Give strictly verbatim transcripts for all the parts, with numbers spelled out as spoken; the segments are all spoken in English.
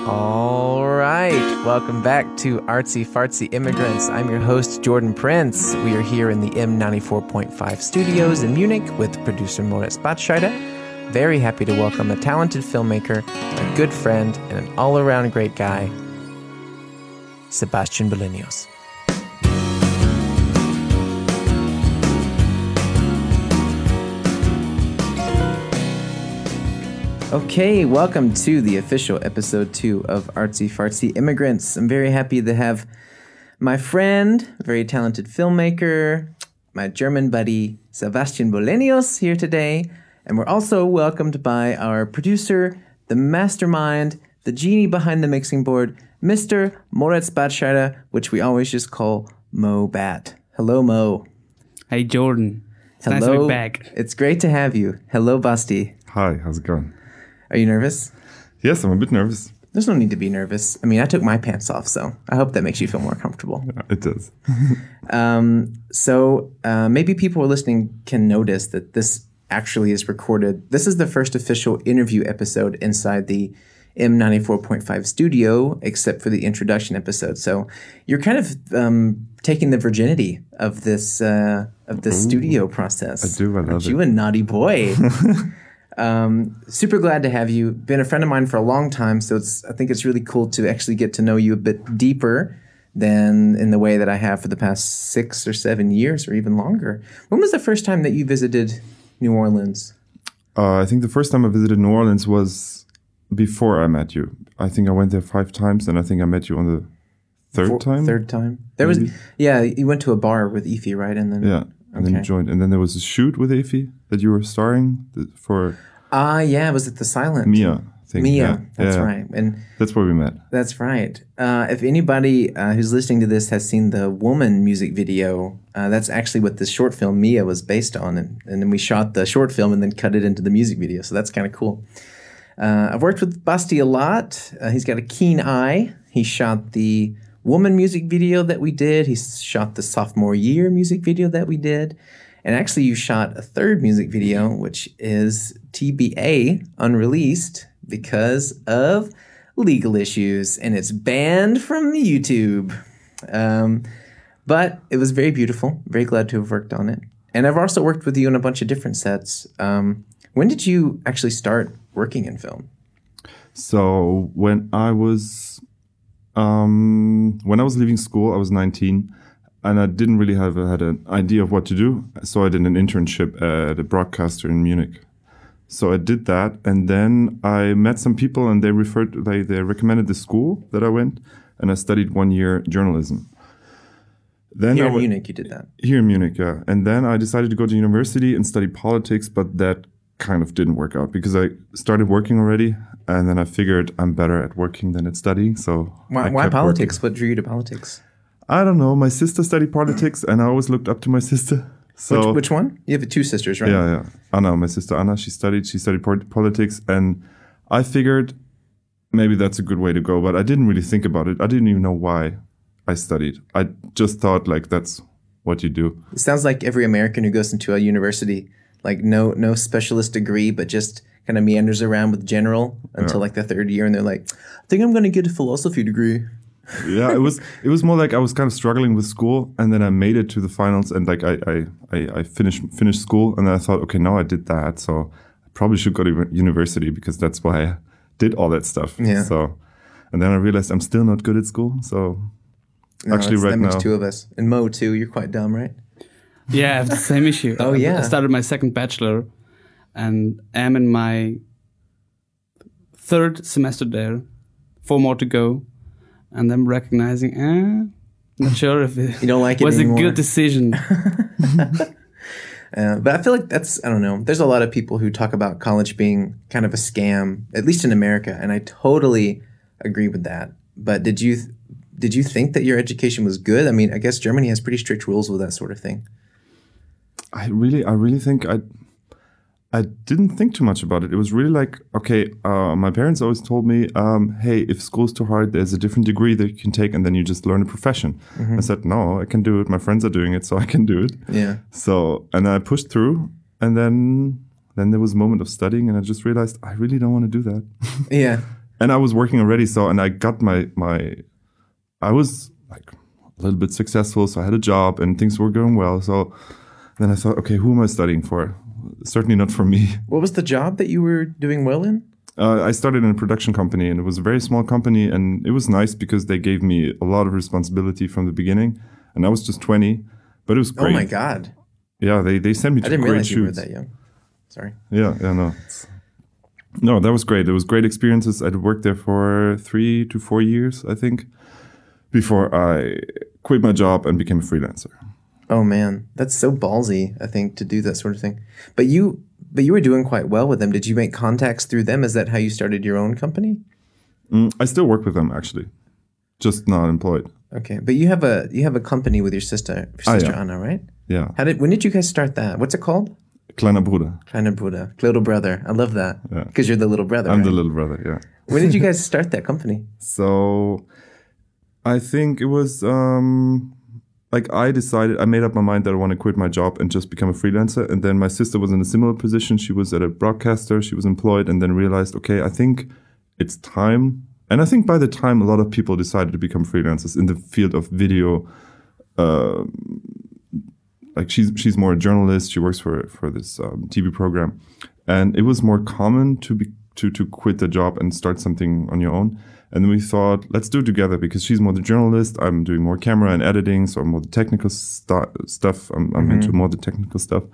All right, welcome back to Artsy Fartsy Immigrants. I'm your host, Jordan Prince. We are here in the M ninety-four point five studios in Munich with producer Moritz Batscheider. Very happy to welcome a talented filmmaker, a good friend, and an all-around great guy, Sebastian Bolenius. Okay, welcome to the official episode two of Artsy Fartsy Immigrants. I'm very happy to have my friend, very talented filmmaker, my German buddy, Sebastian Bolenius here today. And we're also welcomed by our producer, the mastermind, the genie behind the mixing board, Mister Moritz Batscheider, which we always just call Mo Bat. Hello, Mo. Hey, Jordan. It's Hello. nice to be back. It's great to have you. Hello, Basti. Hi, how's it going? Are you nervous? Yes, I'm a bit nervous. There's no need to be nervous. I mean, I took my pants off, so I hope that makes you feel more comfortable. Yeah, it does. um, so uh, maybe people who are listening can notice that this actually is recorded. This is the first official interview episode inside the M ninety-four point five studio, except for the introduction episode. So you're kind of um, taking the virginity of this uh, of this Ooh, studio process. I do, I love Aren't it. You a naughty boy. Um, super glad to have you. Been a friend of mine for a long time, so it's I think it's really cool to actually get to know you a bit deeper than in the way that I have for the past six or seven years or even longer. When was the first time that you visited New Orleans? Uh, I think the first time I visited New Orleans was before I met you. I think I went there five times, and I think I met you on the third Four, time. Third time. There Maybe? was, yeah. You went to a bar with Ify, right? And then yeah. And okay. then you joined. And then there was a shoot with Ify that you were starring for... Ah, uh, yeah. Was it The Silent? Mia. Thing. Mia. Yeah. That's yeah. right. And that's where we met. That's right. Uh, if anybody uh, who's listening to this has seen the Woman music video, uh, that's actually what this short film Mia was based on. And, and then we shot the short film and then cut it into the music video. So that's kind of cool. Uh, I've worked with Basti a lot. Uh, he's got a keen eye. He shot the Woman music video that we did. He shot the sophomore year music video that we did. And actually, you shot a third music video, which is T B A, unreleased, because of legal issues. And it's banned from YouTube. Um, but it was very beautiful. Very glad to have worked on it. And I've also worked with you on a bunch of different sets. Um, when did you actually start working in film? So when I was um, when I was leaving school, I was nineteen. And I didn't really have a, had an idea of what to do. So I did an internship at a broadcaster in Munich. So I did that. And then I met some people and they referred, they, they recommended the school that I went. And I studied one year journalism. Then here I in w- Munich, you did that? Here in Munich, yeah. And then I decided to go to university and study politics, but that kind of didn't work out because I started working already. And then I figured I'm better at working than at studying. So why, why politics? Working. What drew you to politics? I don't know. My sister studied politics, and I always looked up to my sister. So which, which one? You have two sisters, right? Yeah, yeah. Anna, my sister Anna, she studied. She studied politics, and I figured maybe that's a good way to go. But I didn't really think about it. I didn't even know why I studied. I just thought like that's what you do. It sounds like every American who goes into a university, like no no specialist degree, but just kind of meanders around with general until yeah. like the third year, and they're like, I think I'm going to get a philosophy degree. yeah, it was it was more like I was kind of struggling with school, and then I made it to the finals, and like I I, I, I finished finished school, and then I thought, okay, now I did that, so I probably should go to university because that's why I did all that stuff. Yeah. So, and then I realized I'm still not good at school. So no, actually, right that now, makes two of us, and Mo too. You're quite dumb, right? Yeah, I have the same issue. oh yeah. I started my second bachelor, and am in my third semester there. Four more to go. And then recognizing, eh, not sure if it, you don't like it was anymore. a good decision. uh, but I feel like that's, I don't know, there's a lot of people who talk about college being kind of a scam, at least in America, and I totally agree with that. But did you did you think that your education was good? I mean, I guess Germany has pretty strict rules with that sort of thing. I really, I really think I, I didn't think too much about it. It was really like, okay, uh, my parents always told me, um, hey, if school's too hard, there's a different degree that you can take and then you just learn a profession. Mm-hmm. I said, no, I can do it. My friends are doing it, so I can do it. Yeah. So, and then I pushed through, and then then there was a moment of studying, and I just realized I really don't want to do that. Yeah. and I was working already. So, and I got my, my, I was like a little bit successful. So I had a job and things were going well. So then I thought, okay, who am I studying for? Certainly not for me. What was the job that you were doing well in? Uh, I started in a production company, and it was a very small company, and it was nice because they gave me a lot of responsibility from the beginning. And I was just twenty, but it was great. Oh my God. Yeah, they, they sent me to I didn't great realize you were shoots. that young. Sorry. Yeah, yeah, no. It's, no, that was great. It was great experiences. I'd worked there for three to four years, I think, before I quit my job and became a freelancer. Oh man, that's so ballsy, I think, to do that sort of thing. But you but you were doing quite well with them. Did you make contacts through them? Is that how you started your own company? Mm, I still work with them, actually. Just not employed. Okay. But you have a you have a company with your sister, your Ah, sister yeah. Anna, right? Yeah. How did when did you guys start that? What's it called? Kleiner Bruder. Kleiner Bruder. Little brother. I love that. Yeah. Because you're the little brother. I'm right? the little brother, yeah. When did you guys start that company? So I think it was um, like I decided, I made up my mind that I want to quit my job and just become a freelancer. And then my sister was in a similar position. She was at a broadcaster. She was employed and then realized, okay, I think it's time. And I think by the time a lot of people decided to become freelancers in the field of video, uh, like she's she's more a journalist. She works for for this um, T V program, and it was more common to be to to quit the job and start something on your own. And then we thought, let's do it together because she's more the journalist. I'm doing more camera and editing, so I'm more the technical stu- stuff. I'm, I'm Mm-hmm. into more the technical stuff.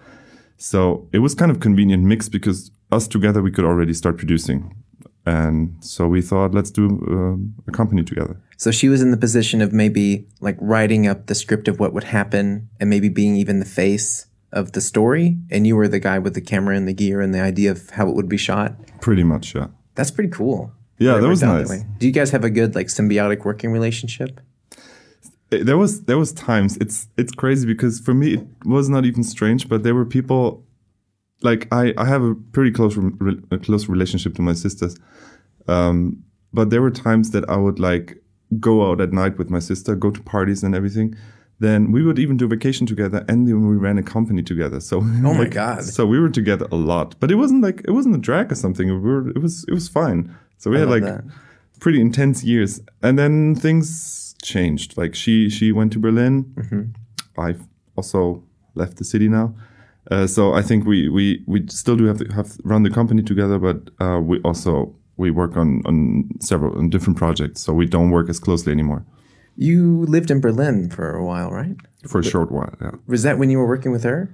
So it was kind of convenient mix because us together we could already start producing. And so we thought, let's do um, a company together. So she was in the position of maybe like writing up the script of what would happen and maybe being even the face of the story. And you were the guy with the camera and the gear and the idea of how it would be shot. Pretty much, yeah. That's pretty cool. Yeah, it that was worked out nice. way. Do you guys have a good like symbiotic working relationship? It- There was there was times it's it's crazy because for me it was not even strange, but there were people like I, I have a pretty close re- a close relationship to my sisters, um, but there were times that I would like go out at night with my sister, go to parties and everything. Then we would even do vacation together, and then we ran a company together. So Oh my like, God. So we were together a lot, but it wasn't like it wasn't a drag or something. We were it was it was fine. So we I had love like that. pretty intense years, and then things changed. Like she she went to Berlin. Mm-hmm. I've also left the city now, uh, so I think we we we still do have to have run the company together, but uh, we also we work on on several on different projects, so we don't work as closely anymore You lived in Berlin for a while, right? for a short while. Yeah. Was that when you were working with her?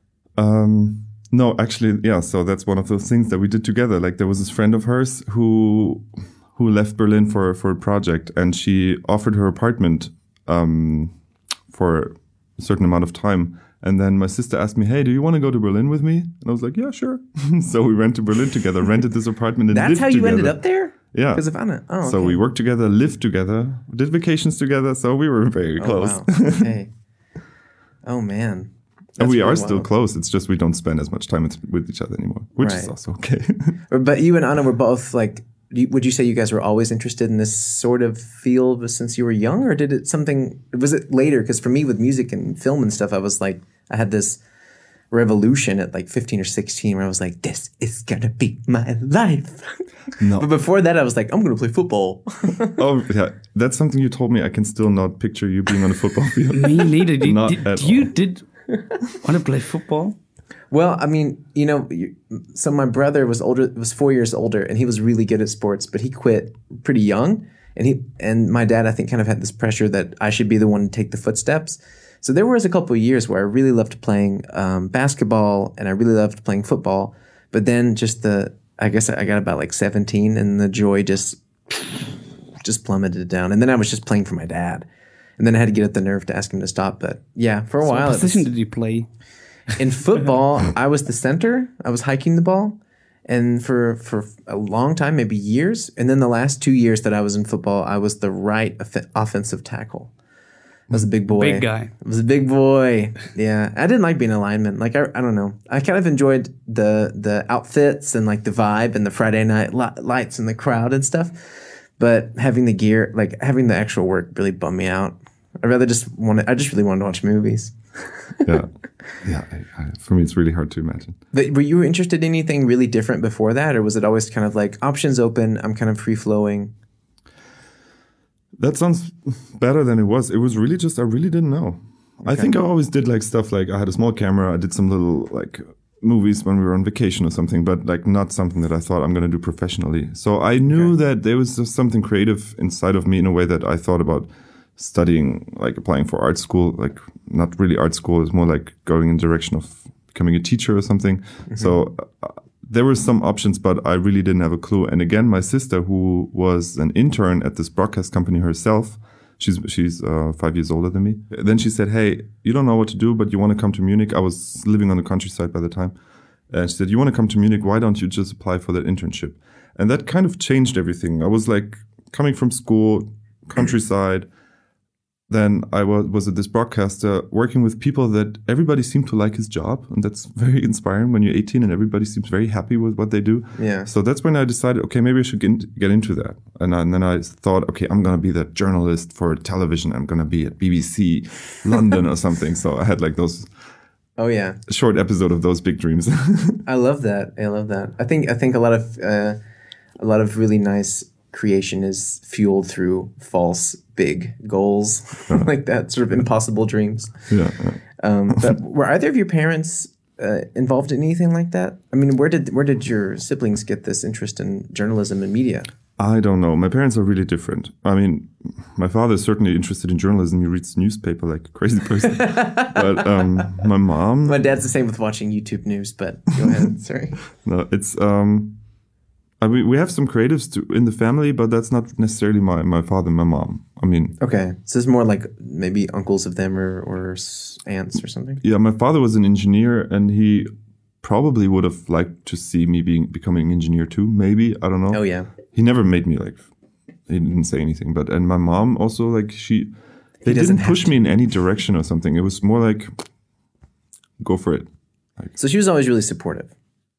Um, no, actually, yeah. So that's one of those things that we did together. Like there was this friend of hers who who left Berlin for for a project, and she offered her apartment um, for a certain amount of time. And then my sister asked me, "Hey, do you want to go to Berlin with me?" And I was like, "Yeah, sure." So we went to Berlin together, rented this apartment, and That's lived how you together. ended up there? Yeah. Because of Anna. Oh, So okay. we worked together, lived together, did vacations together. So we were very Oh, close. wow. Okay. Oh man. And That's we are really still wild. close. It's just we don't spend as much time with, with each other anymore, which is Right. also okay. But you and Anna were both like. do you- Would you say you guys were always interested in this sort of field since you were young, or did it something? Was it later? Because for me, with music and film and stuff, I was like, I had this revolution at like fifteen or sixteen where I was like, this is gonna be my life. No. But before that, I was like, I'm gonna play football. Oh, yeah. That's something you told me. I can still not picture you being on a football field. Me neither. Did, Not did, at you all. did want to play football? Well, I mean, you know, you- so my brother was older, was four years older, and he was really good at sports, but he quit pretty young. And he and my dad, I think, kind of had this pressure that I should be the one to take the footsteps. So there was a couple of years where I really loved playing um, basketball, and I really loved playing football. But then just the, I guess I got about like seventeen, and the joy just just plummeted down. And then I was just playing for my dad. And then I had to get up the nerve to ask him to stop. But yeah, for a What while, it was- position did you play? in football, I was the center. I was hiking the ball. And for, for a long time, maybe years. And then the last two years that I was in football, I was the right off- offensive tackle. I was a big boy. Big guy. I was a big boy. Yeah. I didn't like being a lineman. Like, I, I don't know. I kind of enjoyed the the outfits and like the vibe and the Friday night li- lights and the crowd and stuff. But having the gear, like having the actual work really bummed me out. I'd rather just want to, I just really wanted to watch movies. Yeah. Yeah. I, I, for me, it's really hard to imagine. But were you interested in anything really different before that? Or was it always kind of like options open, I'm kind of free flowing? That sounds better than it was. It was really just, I really didn't know. Okay. I think I always did like stuff like I had a small camera. I did some little like movies when we were on vacation or something, but like not something that I thought I'm going to do professionally. So I knew okay. that there was just something creative inside of me in a way that I thought about studying, like applying for art school, like not really art school. It's more like going in the direction of becoming a teacher or something. Mm-hmm. So uh, there were some options, but I really didn't have a clue. And again, my sister, who was an intern at this broadcast company herself, she's she's uh, five years older than me. Then she said, hey, you don't know what to do, but you want to come to Munich. I was living on the countryside by the time. And she said, you want to come to Munich? Why don't you just apply for that internship? And that kind of changed everything. I was like coming from school, countryside. Then I was, was at this broadcaster working with people that everybody seemed to like his job. And that's very inspiring when you're eighteen and everybody seems very happy with what they do. Yeah. So that's when I decided, okay, maybe I should get, get into that. And, I, and then I thought, okay, I'm going to be the journalist for television. I'm going to be at B B C London or something. So I had like those oh yeah short episode of those big dreams. I love that. I love that. I think I think a lot of uh, a lot of really nice creation is fueled through false big goals, yeah. like that sort of impossible dreams. Yeah. yeah. Um, but were either of your parents uh, involved in anything like that? I mean, where did where did your siblings get this interest in journalism and media? I don't know. My parents are really different. I mean, my father is certainly interested in journalism. He reads newspaper like a crazy person. But um, my mom... My dad's the same with watching YouTube news, but go ahead. Sorry. No, it's... Um, I mean, we have some creatives to, in the family, but that's not necessarily my, my father and my mom. I mean... Okay. So it's more like maybe uncles of them or, or aunts or something? Yeah, my father was an engineer, and he probably would have liked to see me being becoming an engineer too, maybe. I don't know. Oh, yeah. He never made me like, he didn't say anything. But, and my mom also, like, she, they didn't push me in any direction or something. It was more like, go for it. Like, so she was always really supportive.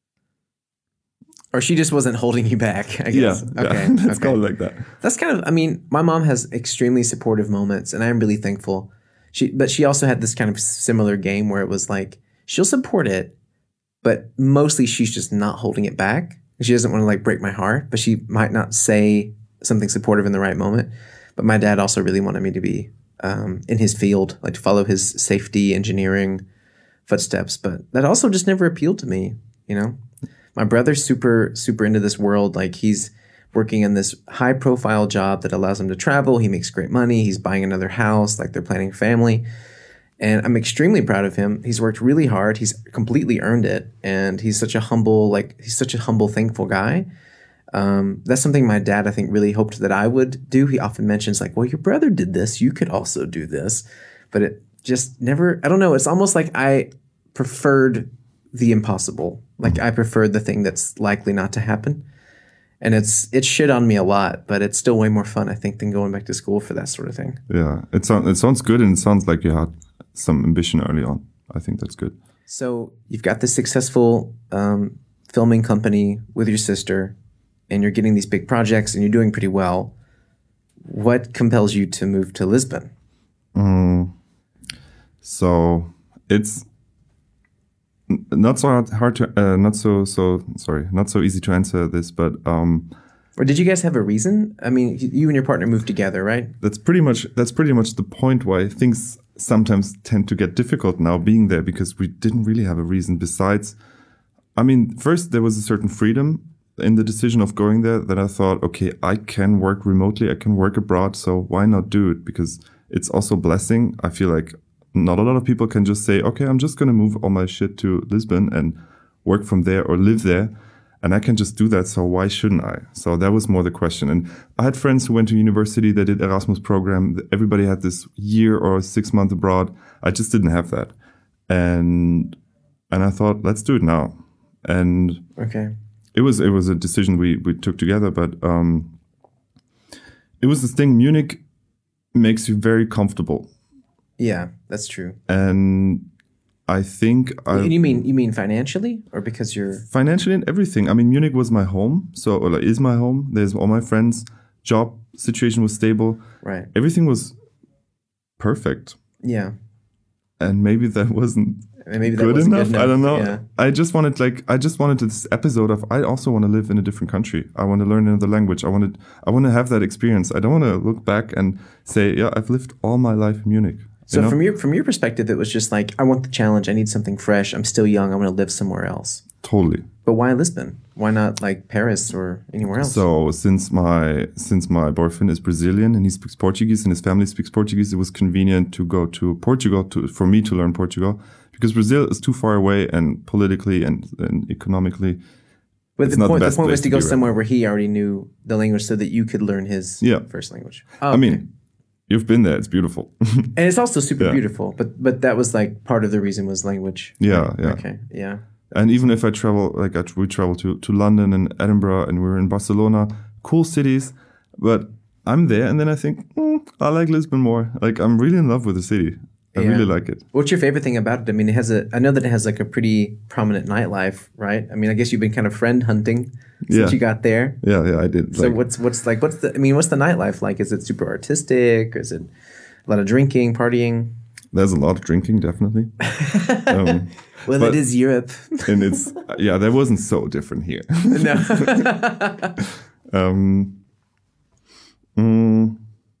Or she just wasn't holding you back, I guess. Yeah, okay. yeah. Let's okay. call it like that. That's kind of, I mean, my mom has extremely supportive moments, and I'm really thankful. She, but she also had this kind of similar game where it was like, she'll support it, but mostly she's just not holding it back. She doesn't want to like break my heart, but she might not say something supportive in the right moment. But my dad also really wanted me to be um, in his field, like to follow his safety engineering footsteps. But that also just never appealed to me, you know? My brother's super, super into this world. Like he's working in this high profile job that allows him to travel. He makes great money. He's buying another house, like they're planning a family. And I'm extremely proud of him. He's worked really hard. He's completely earned it. And he's such a humble, like he's such a humble, thankful guy. Um, that's something my dad, I think, really hoped that I would do. He often mentions like, well, your brother did this. You could also do this. But it just never, I don't know. It's almost like I preferred the impossible. Like I preferred the thing that's likely not to happen. And it's it's shit on me a lot, but it's still way more fun, I think, than going back to school for that sort of thing. Yeah, it, so, it sounds good, and it sounds like you had some ambition early on. I think that's good. So you've got this successful um, filming company with your sister, and you're getting these big projects, and you're doing pretty well. What compels you to move to Lisbon? Mm, so it's not so hard, hard to, uh, not so, so, sorry, not so easy to answer this, but... Um, or did you guys have a reason? I mean, you and your partner moved together, right? That's pretty much, that's pretty much the point why things sometimes tend to get difficult now being there, because we didn't really have a reason besides, I mean, first there was a certain freedom in the decision of going there that I thought, okay, I can work remotely, I can work abroad, so why not do it? Because it's also a blessing. I feel like not a lot of people can just say, okay, I'm just going to move all my shit to Lisbon and work from there or live there. And I can just do that, so why shouldn't I? So that was more the question. And I had friends who went to university, they did Erasmus program. Everybody had this year or six months abroad. I just didn't have that. And and I thought, let's do it now. And okay, it was it was a decision we, we took together, but um, it was this thing, Munich makes you very comfortable. Yeah, that's true. And I think I, you mean you mean financially, or because you're financially and everything. I mean, Munich was my home, so or like, is my home. There's all my friends. Job situation was stable. Right. Everything was perfect. Yeah. And maybe that wasn't And maybe that good wasn't enough. good enough. I don't know. Yeah. I just wanted like I just wanted this episode of I also want to live in a different country. I want to learn another language. I wanted I want to have that experience. I don't want to look back and say, yeah, I've lived all my life in Munich. So you know? from your from your perspective, it was just like, I want the challenge. I need something fresh. I'm still young. I want to live somewhere else. Totally. But why Lisbon? Why not like Paris or anywhere else? So since my since my boyfriend is Brazilian and he speaks Portuguese and his family speaks Portuguese, it was convenient to go to Portugal to for me to learn Portugal, because Brazil is too far away and politically and, and economically. But it's the not point the the best point place was to to go be right somewhere where he already knew the language so that you could learn his Yeah. first language. Oh, I mean, you've been there. It's beautiful. and it's also super Yeah. beautiful. But but that was like part of the reason was language. Yeah, yeah. Okay. Yeah. And even if I travel, like I, we travel to, to London and Edinburgh and we were in Barcelona, cool cities, but I'm there and then I think, mm, I like Lisbon more. Like I'm really in love with the city. I Yeah. really like it. What's your favorite thing about it? I mean, it has a. I know that it has like a pretty prominent nightlife, right? I mean, I guess you've been kind of friend hunting since Yeah. you got there. Yeah, yeah, I did. So Like, what's what's like what's the? I mean, what's the nightlife like? Is it super artistic? Or is it a lot of drinking, partying? there's a lot of drinking, definitely. um, Well, But- it is Europe. and it's, yeah, that wasn't so different here. No. Um, mm,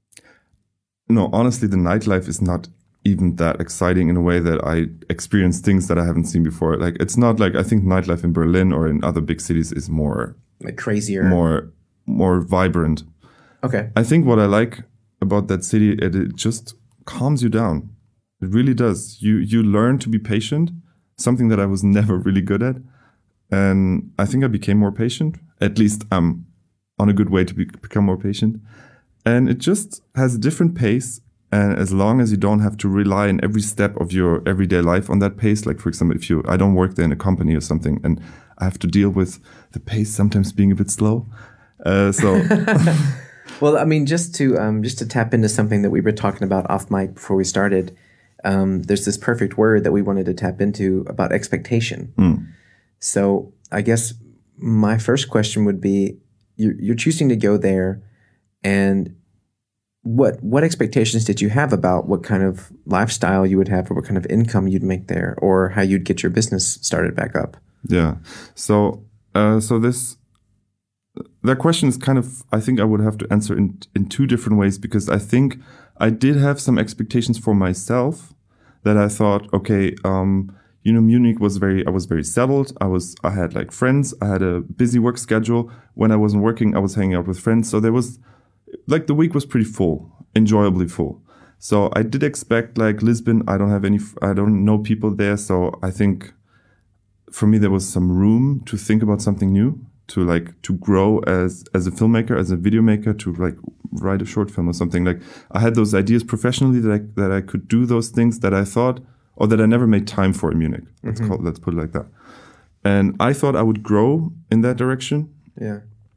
no, honestly, the nightlife is not even that exciting in a way that I experience things that I haven't seen before. Like, it's not like, I think nightlife in Berlin or in other big cities is more, Like crazier. more, more vibrant. Okay. I think what I like about that city, it, it just calms you down. It really does. You, you learn to be patient, something that I was never really good at. And I think I became more patient. At least I'm on a good way to be, become more patient. And it just has a different pace. And as long as you don't have to rely in every step of your everyday life on that pace, like for example, if you, I don't work there in a company or something, and I have to deal with the pace sometimes being a bit slow. Uh, so Well, I mean, just to um, just to tap into something that we were talking about off mic before we started, um, there's this perfect word that we wanted to tap into about expectation. Mm. So I guess my first question would be, you're, you're choosing to go there, and what what expectations did you have about what kind of lifestyle you would have, or what kind of income you'd make there, or how you'd get your business started back up? Yeah. So, uh, so this, that question is kind of, I think I would have to answer in, in two different ways, because I think I did have some expectations for myself that I thought, okay, um, you know, Munich was very, I was very settled. I was, I had like friends. I had a busy work schedule. When I wasn't working, I was hanging out with friends. So there was, like, the week was pretty full, enjoyably full. So I did expect, like, Lisbon, I don't have any, I don't know people there. So I think for me, there was some room to think about something new, to like, to grow as, as a filmmaker, as a video maker, to like write a short film or something. Like, I had those ideas professionally that I, that I could do those things that I thought, or that I never made time for in Munich. Let's Mm-hmm. call it, let's put it like that. And I thought I would grow in that direction. Yeah.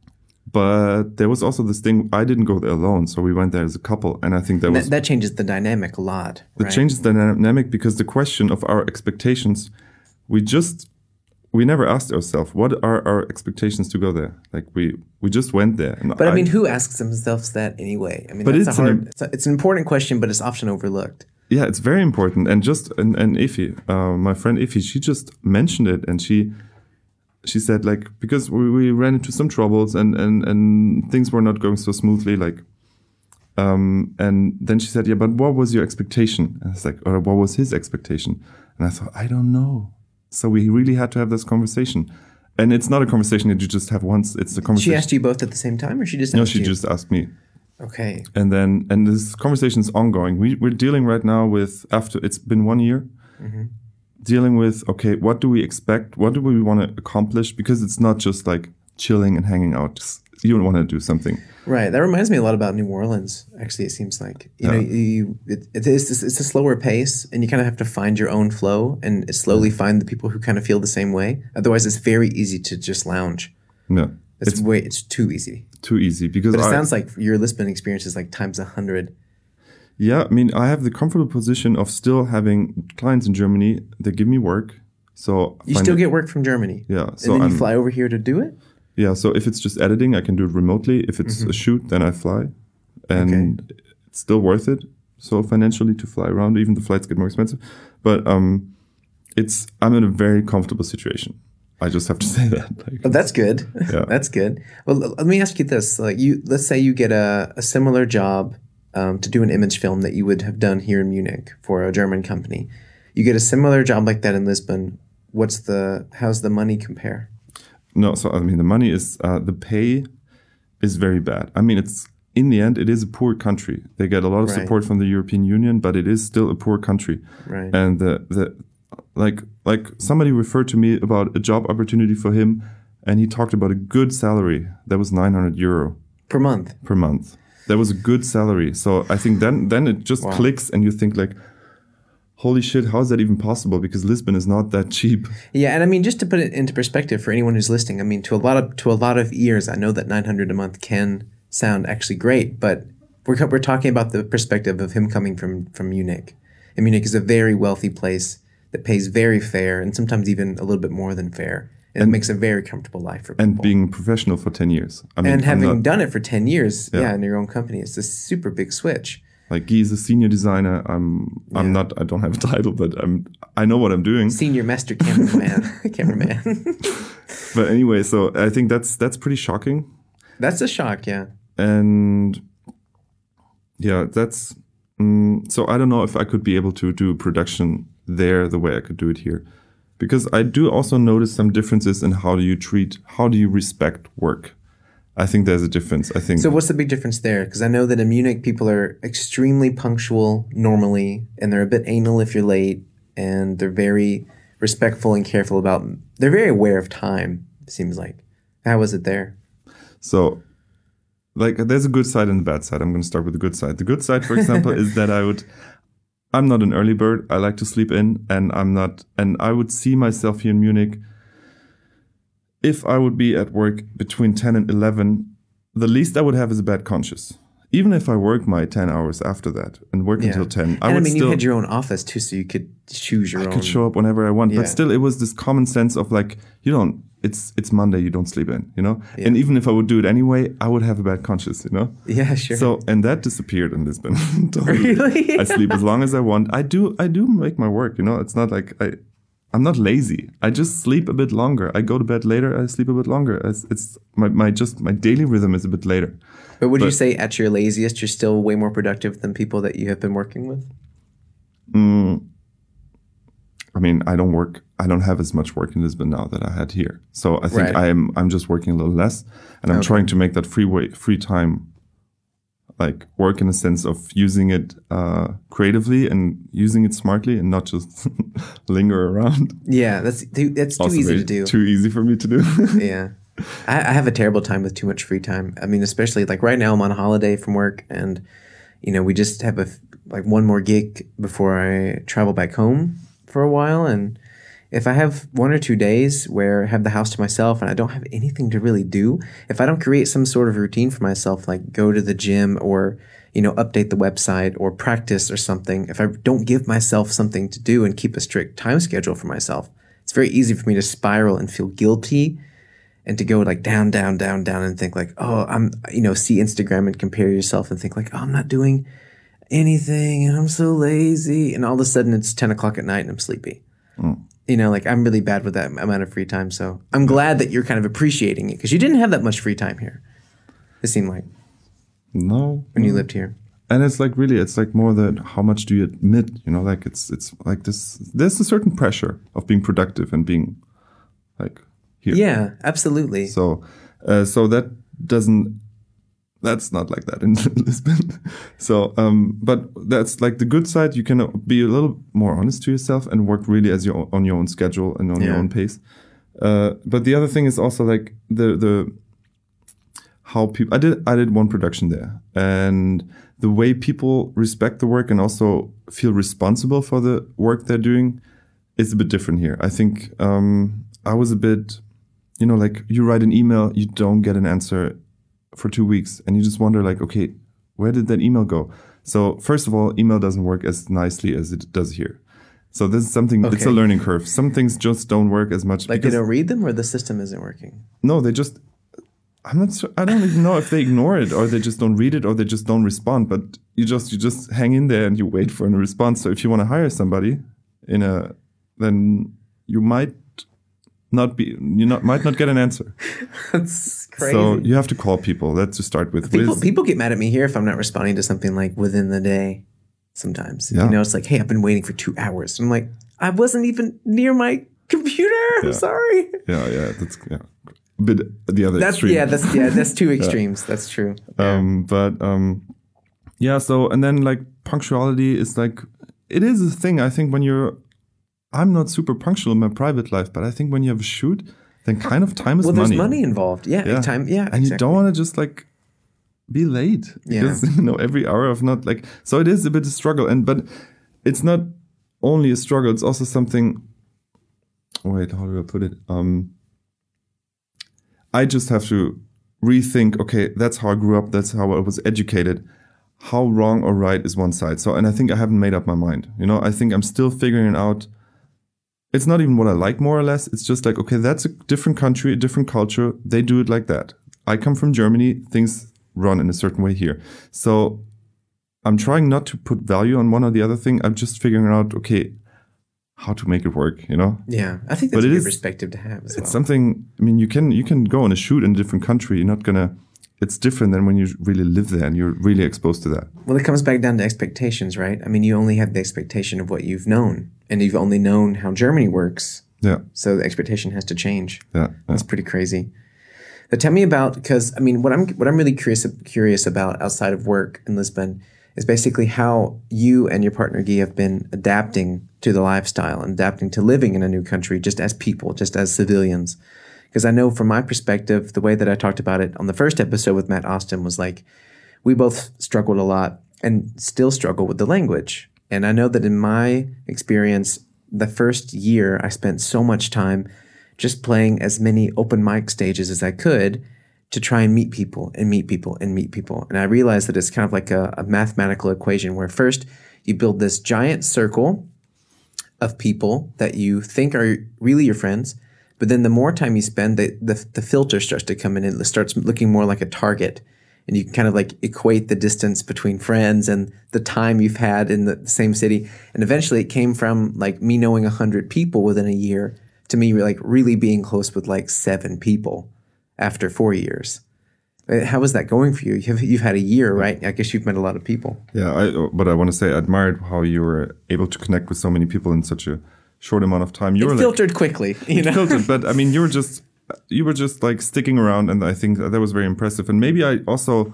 But there was also this thing, I didn't go there alone. So we went there as a couple. And I think that was, That, that changes the dynamic a lot. it Right? changes the dynamic, because the question of our expectations, we just, we never asked ourselves, what are our expectations to go there? Like we, we just went there. And But I mean, who asks themselves that anyway? I mean, But that's it's a an hard. im- it's, a, it's an important question, but it's often overlooked. yeah, it's very important. And just, and, and Ify, uh, my friend Ify, she just mentioned it, and she, she said, like, because we, we ran into some troubles and, and, and things were not going so smoothly, like, um, and then she said, yeah, but what was your expectation? And it's like, or what was his expectation? And I thought, I don't know. So we really had to have this conversation. And it's not a conversation that you just have once. It's a conversation. She asked you both at the same time, or she just No, asked she you? just asked me. Okay. And then, and this conversation is ongoing. We, we're dealing right now with, after it's been one year, Mm-hmm. dealing with, okay, what do we expect? What do we want to accomplish? Because it's not just like chilling and hanging out. You want to do something. Right. That reminds me a lot about New Orleans. Actually, it seems like you know, Yeah. you it, it is it's a slower pace, and you kind of have to find your own flow and slowly find the people who kind of feel the same way. Otherwise, it's very easy to just lounge. No, It's, it's way it's too easy. too easy because But it I, sounds like your Lisbon experience is like times a hundred. yeah, I mean, I have the comfortable position of still having clients in Germany that give me work. So You find still it- get work from Germany. yeah. And So then you I'm, fly over here to do it? yeah. So if it's just editing, I can do it remotely. If it's a shoot, then I fly, and it's still worth it. so financially to fly around. Even the flights get more expensive, but um, it's I'm in a very comfortable situation. I just have to say that. Like, oh, that's good. Yeah. That's good. Well, l- let me ask you this: like, you let's say you get a, a similar job um, to do an image film that you would have done here in Munich for a German company. You get a similar job like that in Lisbon. What's the how's the money compare? No, so I mean the money is uh, the pay is very bad. I mean it's in the end it is a poor country. They get a lot of Right. support from the European Union, but it is still a poor country. Right. And the the like like somebody referred to me about a job opportunity for him, and he talked about a good salary that was nine hundred euro Per month. per month. That was a good salary. So I think then then it just Wow. clicks, and you think like, holy shit, how is that even possible? Because Lisbon is not that cheap. Yeah, and I mean, just to put it into perspective for anyone who's listening, I mean, to a lot of to a lot of ears, I know that nine hundred a month can sound actually great, but we're co- we're talking about the perspective of him coming from from Munich. And Munich is a very wealthy place that pays very fair, and sometimes even a little bit more than fair, and, it makes a very comfortable life for people. And being a professional for ten years. I mean, and I'm having not- done it for ten years, yeah. Yeah. in your own company, it's a super big switch. Like he's a senior designer. I'm I'm Yeah. not. I don't have a title, but I'm. I know what I'm doing. Senior master cameraman, cameraman. But anyway, so I think that's that's pretty shocking. That's a shock, yeah. And yeah, that's. Mm, so I don't know if I could be able to do production there the way I could do it here, because I do also notice some differences in how do you treat, how do you respect work. I think there's a difference. I think. So what's the big difference there? Because I know that in Munich, people are extremely punctual normally, and they're a bit anal if you're late, and they're very respectful and careful about, they're very aware of time, it seems like. How was it there? So, like, there's a good side and a bad side. I'm going to start with the good side. The good side, for example, is that I would, I'm not an early bird. I like to sleep in, and I'm not, and I would see myself here in Munich. If I would be at work between ten and eleven, the least I would have is a bad conscience. Even if I work my ten hours after that and work Yeah. until ten, I and I would mean, still, you had your own office too, so you could choose your I own. could show up whenever I want. Yeah. But still, it was this common sense of like, you don't, it's it's Monday, you don't sleep in, you know? Yeah. And even if I would do it anyway, I would have a bad conscience, you know? Yeah, sure. So, and that disappeared in Lisbon. Totally. Really? I sleep as long as I want. I do, I do make my work, you know? It's not like I, I'm not lazy. I just sleep a bit longer. I go to bed later, I sleep a bit longer. It's, it's my, my, just, my daily rhythm is a bit later. But would you but- say at your laziest, you're still way more productive than people that you have been working with? Mm, I mean, I don't work, I don't have as much work in Lisbon now that I had here. So I think Right. I'm, I'm just working a little less, and I'm Okay. trying to make that free way, free time, like work in a sense of using it uh, creatively and using it smartly and not just linger around. Yeah, that's too, that's too Also easy very- to do. Too easy for me to do. Yeah. I, I have a terrible time with too much free time. I mean, especially like right now I'm on a holiday from work, and, you know, we just have a, f- like one more gig before I travel back home for a while. And if I have one or two days where I have the house to myself and I don't have anything to really do, if I don't create some sort of routine for myself, like go to the gym or, you know, update the website or practice or something, if I don't give myself something to do and keep a strict time schedule for myself, it's very easy for me to spiral and feel guilty and to go like down, down, down, down and think like, oh, I'm, you know, see Instagram and compare yourself and think like, oh, I'm not doing anything and I'm so lazy. And all of a sudden it's ten o'clock at night and I'm sleepy. Mm. You know, like I'm really bad with that amount of free time. So I'm glad that you're kind of appreciating it because you didn't have that much free time here. It seemed like No. when you lived here. And it's like really, it's like more that how much do you admit? You know, like it's it's like this. There's a certain pressure of being productive and being like here. Yeah, absolutely. So, uh, so that doesn't. That's not like that in Lisbon. So, um, but that's like the good side. You can be a little more honest to yourself and work really as your on your own schedule and on your Yeah. own pace. Uh, but the other thing is also like the the how people. I did I did one production there, and the way people respect the work and also feel responsible for the work they're doing is a bit different here. I think um, I was a bit, you know, like you write an email, you don't get an answer for two weeks, and you just wonder like, okay, where did that email go? So first of all, email doesn't work as nicely as it does here. So this is something, it's a Okay. learning curve. Some things just don't work as much. Like they because, don't read them or the system isn't working? no, they just, I'm not sure. I don't even know if they ignore it or they just don't read it or they just don't respond. But you just you just hang in there and you wait for a response. So if you want to hire somebody in a, then you might not be you not might not get an answer. That's crazy. So you have to call people. That's to start with. People with, people get mad at me here if I'm not responding to something like within the day. Sometimes, Yeah. you know, it's like, hey, I've been waiting for two hours. I'm like, I wasn't even near my computer. I'm Yeah. sorry. Yeah, yeah, that's yeah. A bit the other That's extreme. yeah, that's yeah, that's two extremes. That's true. Um, but um, yeah. So and then like punctuality is like it is a thing. I think when you're, I'm not super punctual in my private life, but I think when you have a shoot, then kind of time is well, money. there's money involved. Yeah, Yeah. time. Yeah, and you exactly. don't want to just like be late Yeah. because you know every hour of not like. So it is a bit of a struggle, and but it's not only a struggle. It's also something. Wait, how do I put it? Um, I just have to rethink, okay, that's how I grew up, that's how I was educated. How wrong or right is one side? So, and I think I haven't made up my mind. You know, I think I'm still figuring out. It's not even what I like more or less. It's just like, okay, that's a different country, a different culture. They do it like that. I come from Germany. Things run in a certain way here. So I'm trying not to put value on one or the other thing. I'm just figuring out, okay, how to make it work, you know? Yeah, I think that's But a it good is- perspective to have as well. It's something, I mean, you can you can go on a shoot in a different country. You're not gonna, it's different than when you really live there and you're really exposed to that. Well, it comes back down to expectations, right? I mean, you only have the expectation of what you've known, and you've only known how Germany works. Yeah, So the expectation has to change. yeah, yeah. That's pretty crazy. But tell me about, because I mean, what I'm what I'm really curious curious about outside of work in Lisbon is basically how you and your partner Guy have been adapting to the lifestyle and adapting to living in a new country, just as people, just as civilians. Because I know from my perspective, the way that I talked about it on the first episode with Matt Austin was like, we both struggled a lot and still struggle with the language. And I know that in my experience, the first year I spent so much time just playing as many open mic stages as I could to try and meet people and meet people and meet people. And I realized that it's kind of like a, a mathematical equation where first you build this giant circle of people that you think are really your friends, but then the more time you spend, the, the, the filter starts to come in and it starts looking more like a target. And you can kind of like equate the distance between friends and the time you've had in the same city. And eventually it came from like me knowing one hundred people within a year to me like really being close with like seven people after four years. Uh, How is that going for you? You've, you've had a year, right? I guess you've met a lot of people. Yeah, I, but I want to say I admired how you were able to connect with so many people in such a short amount of time. You It were filtered quickly, you know? like, filtered, but I mean, you were just you were just like sticking around, and I think that was very impressive. And maybe I also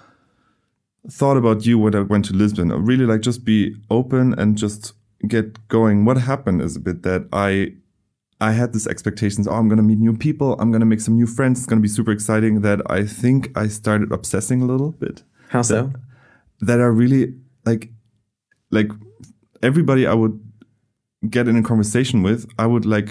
thought about you when I went to Lisbon. Really, like just be open and just get going. What happened is a bit that I. I had these expectations, oh, I'm going to meet new people. I'm going to make some new friends. It's going to be super exciting, that I think I started obsessing a little bit. How so? That, that I really, like, like everybody I would get in a conversation with, I would like,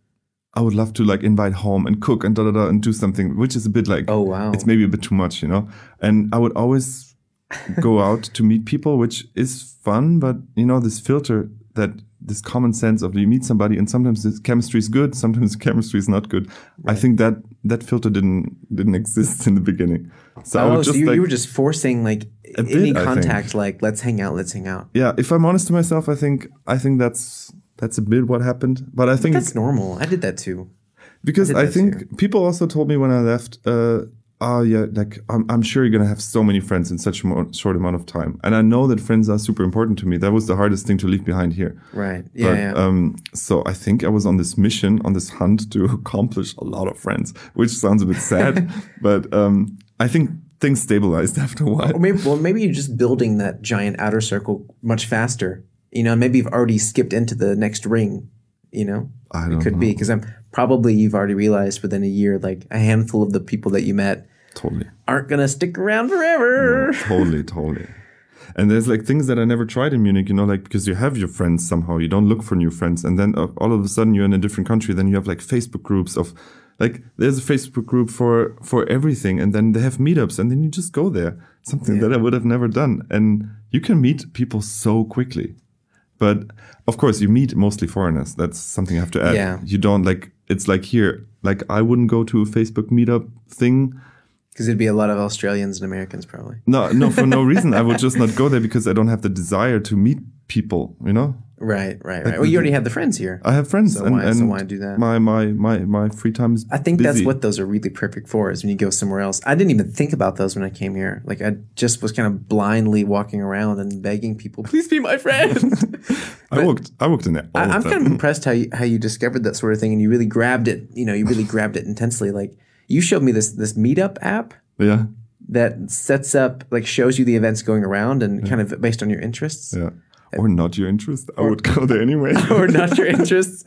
I would love to like invite home and cook and da da da and do something, which is a bit like, Oh, wow. it's maybe a bit too much, you know? And I would always go out to meet people, which is fun, but you know, this filter that, this common sense of you meet somebody and sometimes the chemistry is good, sometimes the chemistry is not good. Right. I think that that filter didn't didn't exist in the beginning. So I Oh, would so just you, like, you were just forcing like A bit, any I contact, like let's hang out, let's hang out. yeah, if I'm honest to myself, I think I think that's that's a bit what happened. But I think That's normal. I did that too. because I did I, that think too. people also told me when I left, uh, oh yeah, like I'm, I'm sure you're gonna have so many friends in such a mo- short amount of time, and I know that friends are super important to me. That was the hardest thing to leave behind here. Right. Yeah. But, yeah. Um, so I think I was on this mission, on this hunt to accomplish a lot of friends, which sounds a bit sad, but um, I think things stabilized after a while. Or maybe, well, maybe you're just building that giant outer circle much faster. You know, maybe you've already skipped into the next ring. You know, I it don't could know. be because I'm probably you've already realized within a year, like a handful of the people that you met Totally. aren't gonna stick around forever. Totally, totally. And there's like things that I never tried in Munich, you know, like because you have your friends somehow, you don't look for new friends. And then uh, all of a sudden you're in a different country, then you have like Facebook groups of like, there's a Facebook group for, for everything. And then they have meetups and then you just go there, something Yeah. that I would have never done. And you can meet people so quickly. But of course you meet mostly foreigners. That's something I have to add. Yeah. You don't like, it's like here, like I wouldn't go to a Facebook meetup thing Because it'd be a lot of Australians and Americans probably. No, no, for no reason. I would just not go there because I don't have the desire to meet people, you know? Right, right, right. Well, you already have the friends here. I have friends. So and, why- and so why do that? My, my, my, my free time is I think busy. that's what those are really perfect for, is when you go somewhere else. I didn't even think about those when I came here. Like, I just was kind of blindly walking around and begging people, please be my friend. I walked, I walked in there all I, of I'm them. kind of impressed how you, how you discovered that sort of thing and you really grabbed it. You know, you really grabbed it intensely. Like, you showed me this this Meetup app Yeah, that sets up, like, shows you the events going around and kind of based on your interests. yeah. Or not your interest. I would go there anyway. Or not your interests.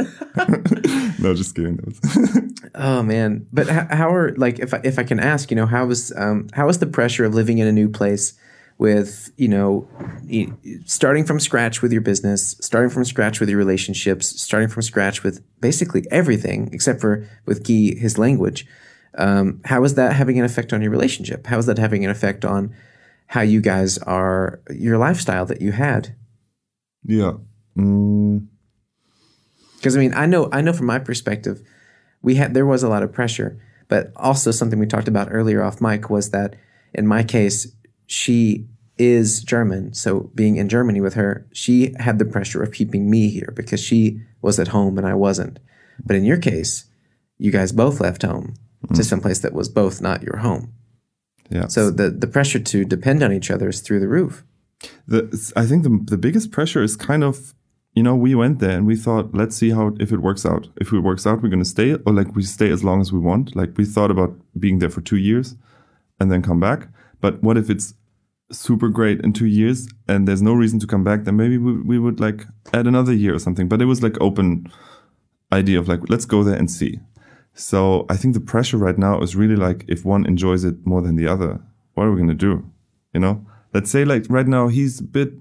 No, just kidding. That was Oh man! But how, how are like if I, if I can ask, you know, how was um, how was the pressure of living in a new place with you know y- starting from scratch with your business, starting from scratch with your relationships, starting from scratch with basically everything except for with Guy his language. Um, how was that having an effect on your relationship? How is that having an effect on how you guys are your lifestyle that you had? Yeah. Mm, Because I mean, I know, I know from my perspective, we had there was a lot of pressure, but also something we talked about earlier off mic was that in my case, she is German, so being in Germany with her, she had the pressure of keeping me here because she was at home and I wasn't. But in your case, you guys both left home to someplace that was both not your home. yeah. So the the pressure to depend on each other is through the roof. The, I think the the biggest pressure is kind of, you know, we went there and we thought, let's see how if it works out. If it works out, we're going to stay, or like we stay as long as we want. Like we thought about being there for two years and then come back. But what if it's super great in two years and there's no reason to come back? Then maybe we, we would like add another year or something. But it was like open idea of like, let's go there and see. So I think the pressure right now is really like, if one enjoys it more than the other, what are we going to do? You know? Let's say like right now he's a bit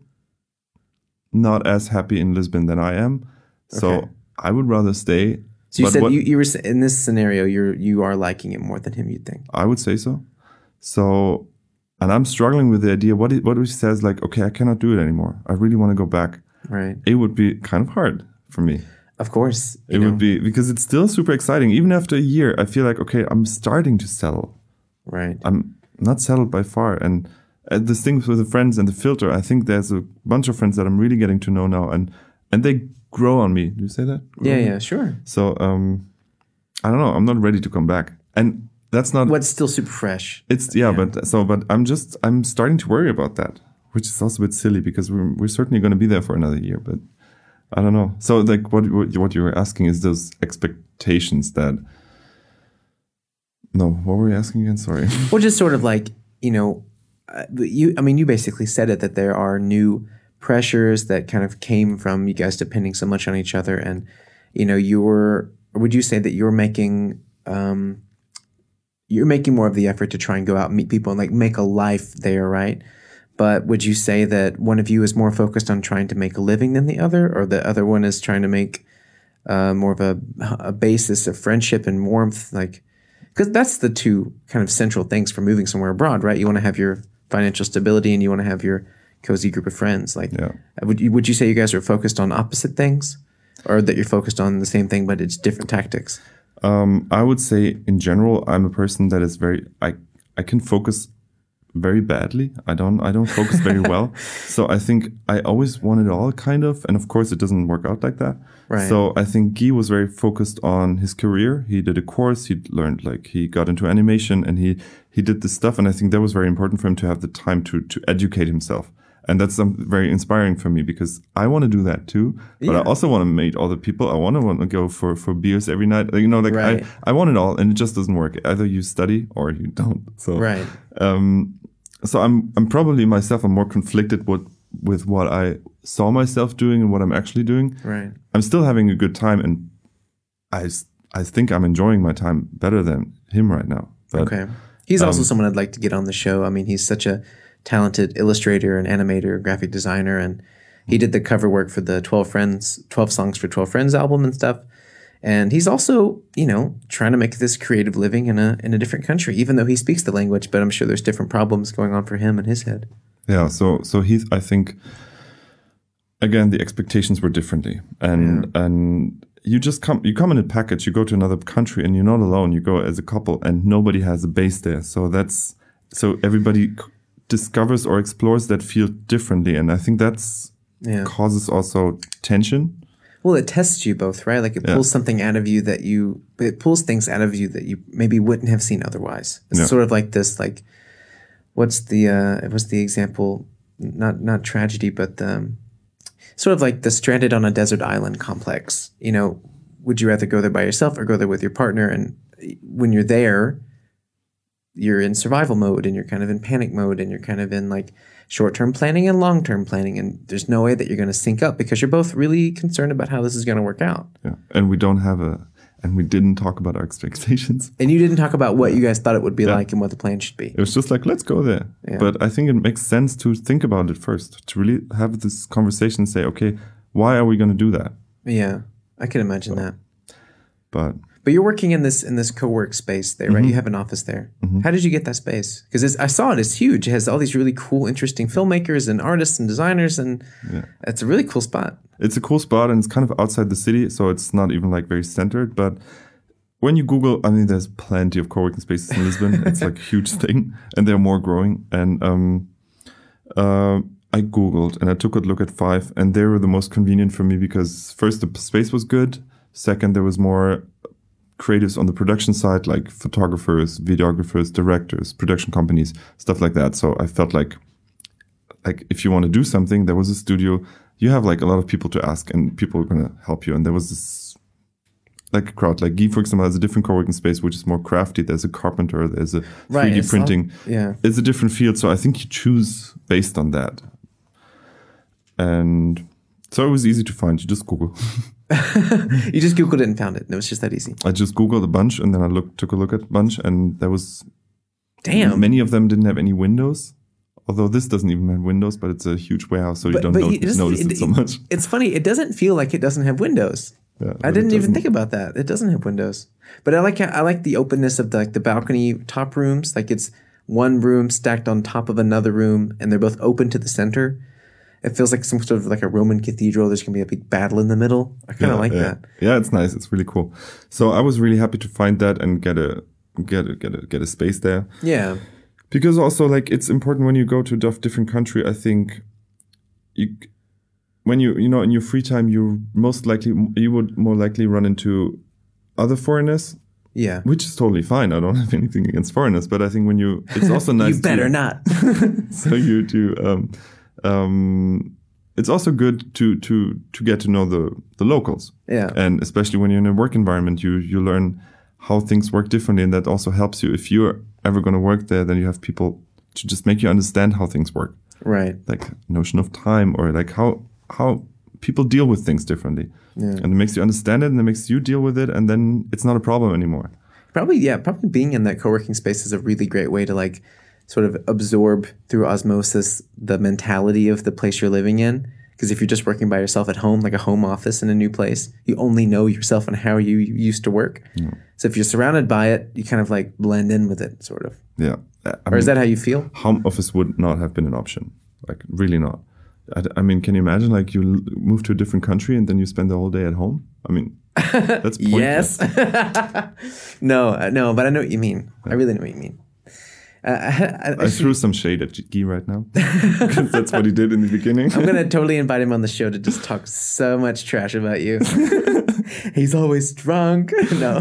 not as happy in Lisbon than I am. So Okay. I would rather stay. So you But said what- you, you were s- in this scenario, you're you are liking it more than him, you'd think. I would say so. So, and I'm struggling with the idea. What it, what if he says like, okay, I cannot do it anymore. I really want to go back. Right. It would be kind of hard for me. Of course. you It know. would be because it's still super exciting. Even after a year, I feel like, okay, I'm starting to settle. Right. I'm not settled by far. And uh, the things with the friends and the filter, I think there's a bunch of friends that I'm really getting to know now, and and they grow on me. Do you say that? Grow Yeah, on me? yeah, sure. So um, I don't know. I'm not ready to come back, and that's not. What's still super fresh. It's yeah, but so but I'm just I'm starting to worry about that, which is also a bit silly because we're we're certainly going to be there for another year, but I don't know. So like what what what you were asking is those expectations that. No, what were you asking again? Sorry. Well, just sort of like, you know, uh, you. I mean, you basically said it that there are new pressures that kind of came from you guys depending so much on each other, and you know, you're. Would you say that you're making, um, you're making more of the effort to try and go out and meet people and like make a life there, right? But would you say that one of you is more focused on trying to make a living than the other, or the other one is trying to make uh, more of a, a basis of friendship and warmth, like? Because that's the two kind of central things for moving somewhere abroad, right? You want to have your financial stability and you want to have your cozy group of friends. Like, Yeah. would you would you say you guys are focused on opposite things, or that you're focused on the same thing but it's different tactics? Um, I would say in general, I'm a person that is very I I can focus very badly. I don't I don't focus very well. So I think I always want it all kind of, and of course it doesn't work out like that. Right. So I think Guy was very focused on his career. He did a course. He learned like he got into animation and he he did this stuff. And I think that was very important for him to have the time to to educate himself. And that's um, very inspiring for me because I want to do that too. But Yeah. I also want to meet other people. I want to want to go for, for beers every night. You know, like Right. I, I want it all, and it just doesn't work. Either you study or you don't. So Right. um, so I'm I'm probably myself. I'm more conflicted with with what I saw myself doing and what I'm actually doing. Right. I'm still having a good time, and I s- I think I'm enjoying my time better than him right now. But Okay. He's also um, someone I'd like to get on the show. I mean, he's such a talented illustrator and animator, graphic designer, and he did the cover work for the twelve Friends, twelve Songs for twelve Friends album and stuff. And he's also, you know, trying to make this creative living in a in a different country, even though he speaks the language. But I'm sure there's different problems going on for him in his head. Yeah, so so he's I think again the expectations were differently, and and you just come you come in a package. You go to another country and you're not alone. You go as a couple and nobody has a base there. So that's so everybody c- discovers or explores that field differently, and I think that's Yeah. causes also tension. Well, it tests you both, right? Like it Yeah. pulls something out of you that you, it pulls things out of you that you maybe wouldn't have seen otherwise. It's Yeah. sort of like this, like, what's the, uh, what's the example? Not, not tragedy, but um, sort of like the stranded on a desert island complex. You know, would you rather go there by yourself or go there with your partner? And when you're there, you're in survival mode and you're kind of in panic mode and you're kind of in like short-term planning and long-term planning, and there's no way that you're going to sync up because you're both really concerned about how this is going to work out. Yeah, and we don't have a, and we didn't talk about our expectations. And you didn't talk about what you guys thought it would be Yeah. like and what the plan should be. It was just like, let's go there. Yeah. But I think it makes sense to think about it first, to really have this conversation and say, okay, why are we going to do that? Yeah, I can imagine that. But But you're working in this in this co-work space there, right? Mm-hmm. You have an office there. How did you get that space? Because I saw it. It's huge. It has all these really cool, interesting filmmakers and artists and designers, and Yeah. it's a really cool spot. it's a cool spot and it's kind of outside the city, so it's not even like very centered. But when you Google, I mean, there's plenty of co-working spaces in Lisbon. It's like a huge thing, and they're more growing. And um, uh, I Googled and I took a look at five, and they were the most convenient for me because first, the space was good. Second, there was more creatives on the production side, like photographers, videographers, directors, production companies, stuff like that. So I felt like, like if you want to do something, there was a studio. You have like a lot of people to ask, and people are going to help you. And there was this like a crowd. Like Guy, for example, has a different co-working space, which is more crafty. There's a carpenter. There's a Right, three D it's printing. all- yeah. It's a different field. So I think you choose based on that. And so it was easy to find. You just Google. You just Googled it and found it. And it was just that easy. I just Googled a bunch, and then I looked, took a look at a bunch, and there was Damn. many of them didn't have any windows. Although this doesn't even have windows, but it's a huge warehouse, so you don't you- notice, notice it, so much. It's funny. It doesn't feel like it doesn't have windows. Yeah, I but it didn't even doesn't. think about that. It doesn't have windows. But I like I like the openness of the, like the balcony top rooms. Like it's one room stacked on top of another room, and they're both open to the center. It feels like some sort of like a Roman cathedral. There's gonna be a big battle in the middle. I kind of like yeah. that. Yeah, it's nice. It's really cool. So I was really happy to find that and get a get a get a get a space there. Yeah. Because also, like, it's important when you go to a dif- different country. I think you, when you you know in your free time, you most likely you would more likely run into other foreigners, Yeah. which is totally fine. I don't have anything against foreigners, but I think when you, it's also nice. You better to, not. So you do. Um, um, it's also good to to to get to know the the locals. Yeah. And especially when you're in a work environment, you you learn how things work differently, and that also helps you. If you're ever going to work there, then you have people to just make you understand how things work, Right. like notion of time, or like how how people deal with things differently. Yeah. And it makes you understand it, and it makes you deal with it, and then it's not a problem anymore. Probably, yeah, probably being in that co-working space is a really great way to like sort of absorb through osmosis the mentality of the place you're living in. Because if you're just working by yourself at home, like a home office in a new place, you only know yourself and how you used to work. Yeah. So if you're surrounded by it, you kind of like blend in with it, sort of. Yeah. I Or is mean, that how you feel? home office would not have been an option. Like, really not. I, I mean, can you imagine, like, you l- move to a different country and then you spend the whole day at home? I mean, that's pointless. Yes. no, uh, no, but I know what you mean. I really know what you mean. Uh, I, I, I threw some shade at Guy right now because that's what he did in the beginning. I'm going to totally invite him on the show to just talk so much trash about you. He's always drunk. No.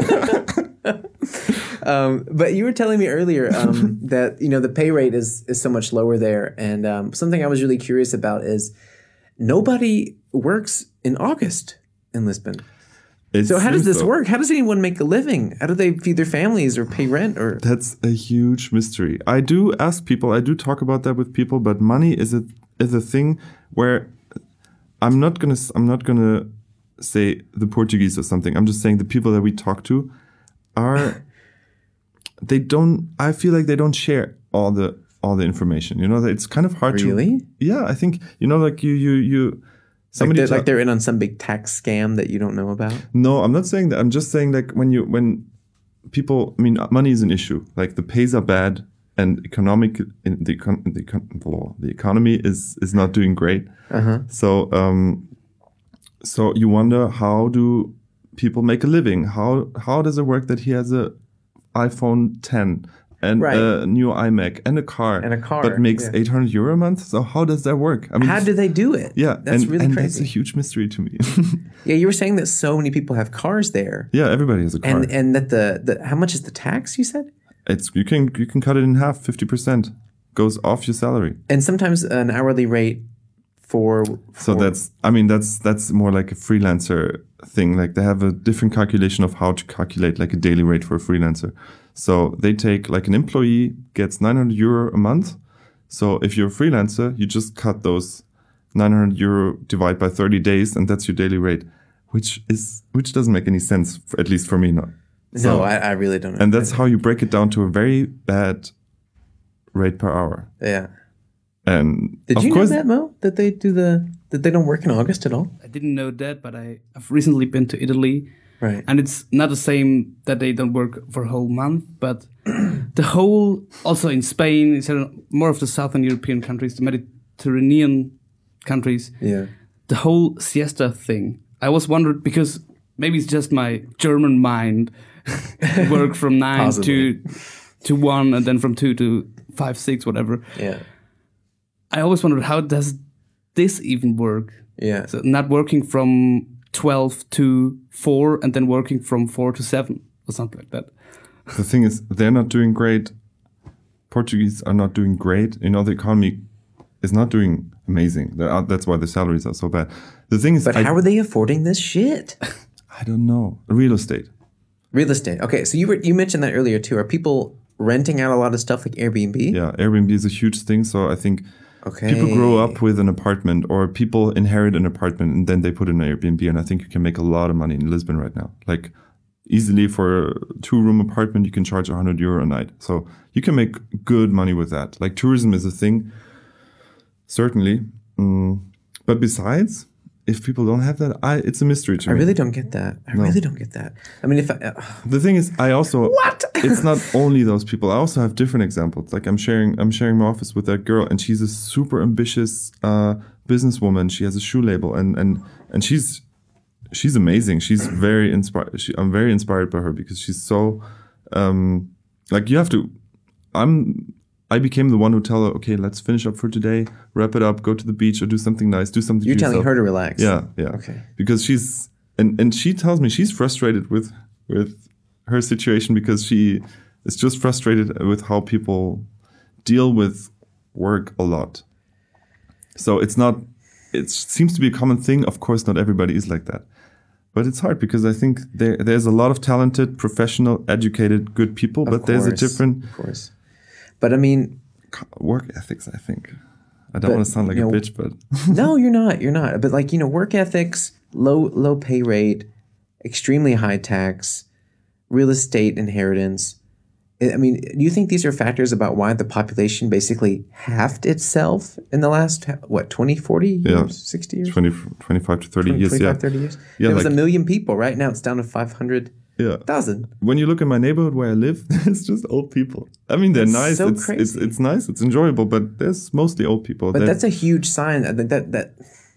um, but you were telling me earlier um, that, you know, the pay rate is, is so much lower there. And um, something I was really curious about is nobody works in August in Lisbon. It So how does seems this so. work? How does anyone make a living? How do they feed their families or pay rent? Or That's a huge mystery. I do ask people, I do talk about that with people, but money is a is a thing where I'm not gonna I'm not gonna say the Portuguese or something. I'm just saying the people that we talk to are they don't. I feel like they don't share all the all the information. You know, that it's kind of hard to. Really? Yeah, I think you know, like you you you. like Somebody they're, ta- like they're in on some big tax scam that you don't know about? No, I'm not saying that. I'm just saying like when you when people, I mean, money is an issue. Like the pays are bad, and economic in the econ- the econ- the economy is is not doing great. Uh-huh. So um, So you wonder, how do people make a living? How how does it work that he has a iPhone ten and Right. a new iMac and a car, And a car, but makes yeah. eight hundred euro a month? So how does that work? I mean, How do they do it? yeah, that's and, really and crazy. that's a huge mystery to me. Yeah, you were saying that so many people have cars there, Yeah, everybody has a car. and and that the, the how much is the tax? You said, it's you can you can cut it in half, fifty percent goes off your salary. and sometimes an hourly rate for. So for- that's I mean that's that's more like a freelancer thing. Like they have a different calculation of how to calculate like a daily rate for a freelancer. So they take like an employee gets nine hundred euro a month. So if you're a freelancer, you just cut those nine hundred euro divide by thirty days, and that's your daily rate, which is which doesn't make any sense, for, at least for me not. no, So- I, I really don't. and that's how you break it down to a very bad rate per hour. Yeah. And Did of you course, know that, Mo? That they do the that they don't work in August at all? I didn't know that, but I, I've recently been to Italy. Right. And it's not the same that they don't work for a whole month, but the whole, also in Spain, it's more of the Southern European countries, the Mediterranean countries, Yeah. the whole siesta thing. I was wondering, because maybe it's just my German mind, work from nine Possibly. to to one, and then from two to five, six, whatever. Yeah. I always wondered, how does this even work? Yeah. So not working from twelve to four and then working from four to seven or something like that. the thing is, they're not doing great. Portuguese are not doing great. You know, the economy is not doing amazing. That- uh, That's why the salaries are so bad. The thing is, But I, how are they affording this shit? I don't know. Real estate. Real estate. Okay, so you were you mentioned that earlier too. Are people renting out a lot of stuff like Airbnb? Yeah, Airbnb is a huge thing. So I think Okay. people grow up with an apartment, or people inherit an apartment and then they put in an Airbnb. And I think you can make a lot of money in Lisbon right now. Like easily for a two room apartment, you can charge one hundred euro a night. So you can make good money with that. Like tourism is a thing, certainly. Mm. But besides, if people don't have that, I it's a mystery to I me. really don't get that. I really don't get that. I mean, if I, uh, The thing is, I also What? it's not only those people. I also have different examples. Like I'm sharing, I'm sharing my office with that girl, and she's a super ambitious uh, businesswoman. She has a shoe label, and and and she's she's amazing. She's very inspired. She, I'm very inspired by her because she's so um, like you have to. I'm. I became the one who tell her, okay, let's finish up for today, wrap it up, go to the beach, or do something nice, do something. you're to telling yourself. her to relax. Yeah, yeah. Okay. Because she's and and she tells me she's frustrated with with her situation because she is just frustrated with how people deal with work a lot. So it's not. It seems to be a common thing. Of course, not everybody is like that, but it's hard because I think there there's a lot of talented, professional, educated, good people, Of but there's a course, different Of course. But I mean, work ethics. I think. I don't But, want to sound like you a know, bitch, but no, you're not. You're not. But like, you know, work ethics, low low pay rate, extremely high tax, real estate inheritance. I I mean, do you think these are factors about why the population basically halved itself in the last, what, twenty, forty years, Yeah. sixty years? twenty, twenty-five to thirty years. twenty-five, Yeah, thirty years? Yeah, There was like- a million people. Right now it's down to five hundred thousand. yeah. When you look at my neighborhood where I live, it's just old people. I mean, they're That's nice. so it's, it's crazy. it's nice. It's enjoyable, but there's mostly old people. But That- that's a huge sign that, that, that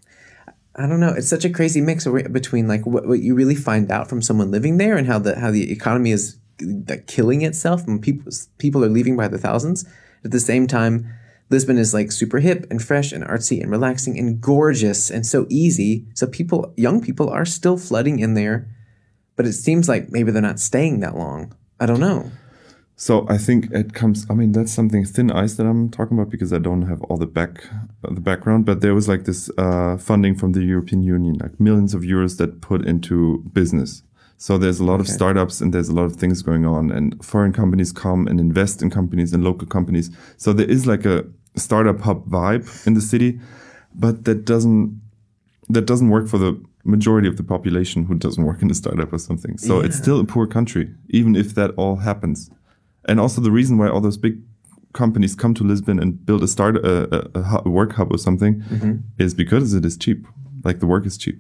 I don't know. It's such a crazy mix of- between like what, what you really find out from someone living there and how the how the economy is like killing itself and people people are leaving by the thousands. At the same time, Lisbon is like super hip and fresh and artsy and relaxing and gorgeous and so easy. So people, young people, are still flooding in there, but it seems like maybe they're not staying that long. I don't know. So I think it comes. I mean, that's something thin ice that I'm talking about because I don't have all the back uh, the background. But there was like this uh, funding from the European Union, like millions of euros that put into business. So there's a lot of Okay. startups and there's a lot of things going on, and foreign companies come and invest in companies and local companies. So there is like a startup hub vibe in the city, but that doesn't that doesn't work for the majority of the population who doesn't work in a startup or something. So it's Yeah. still a poor country, even if that all happens. And also the reason why all those big companies come to Lisbon and build a start a, a, a hu- work hub or something is because it is cheap. Like the work is cheap.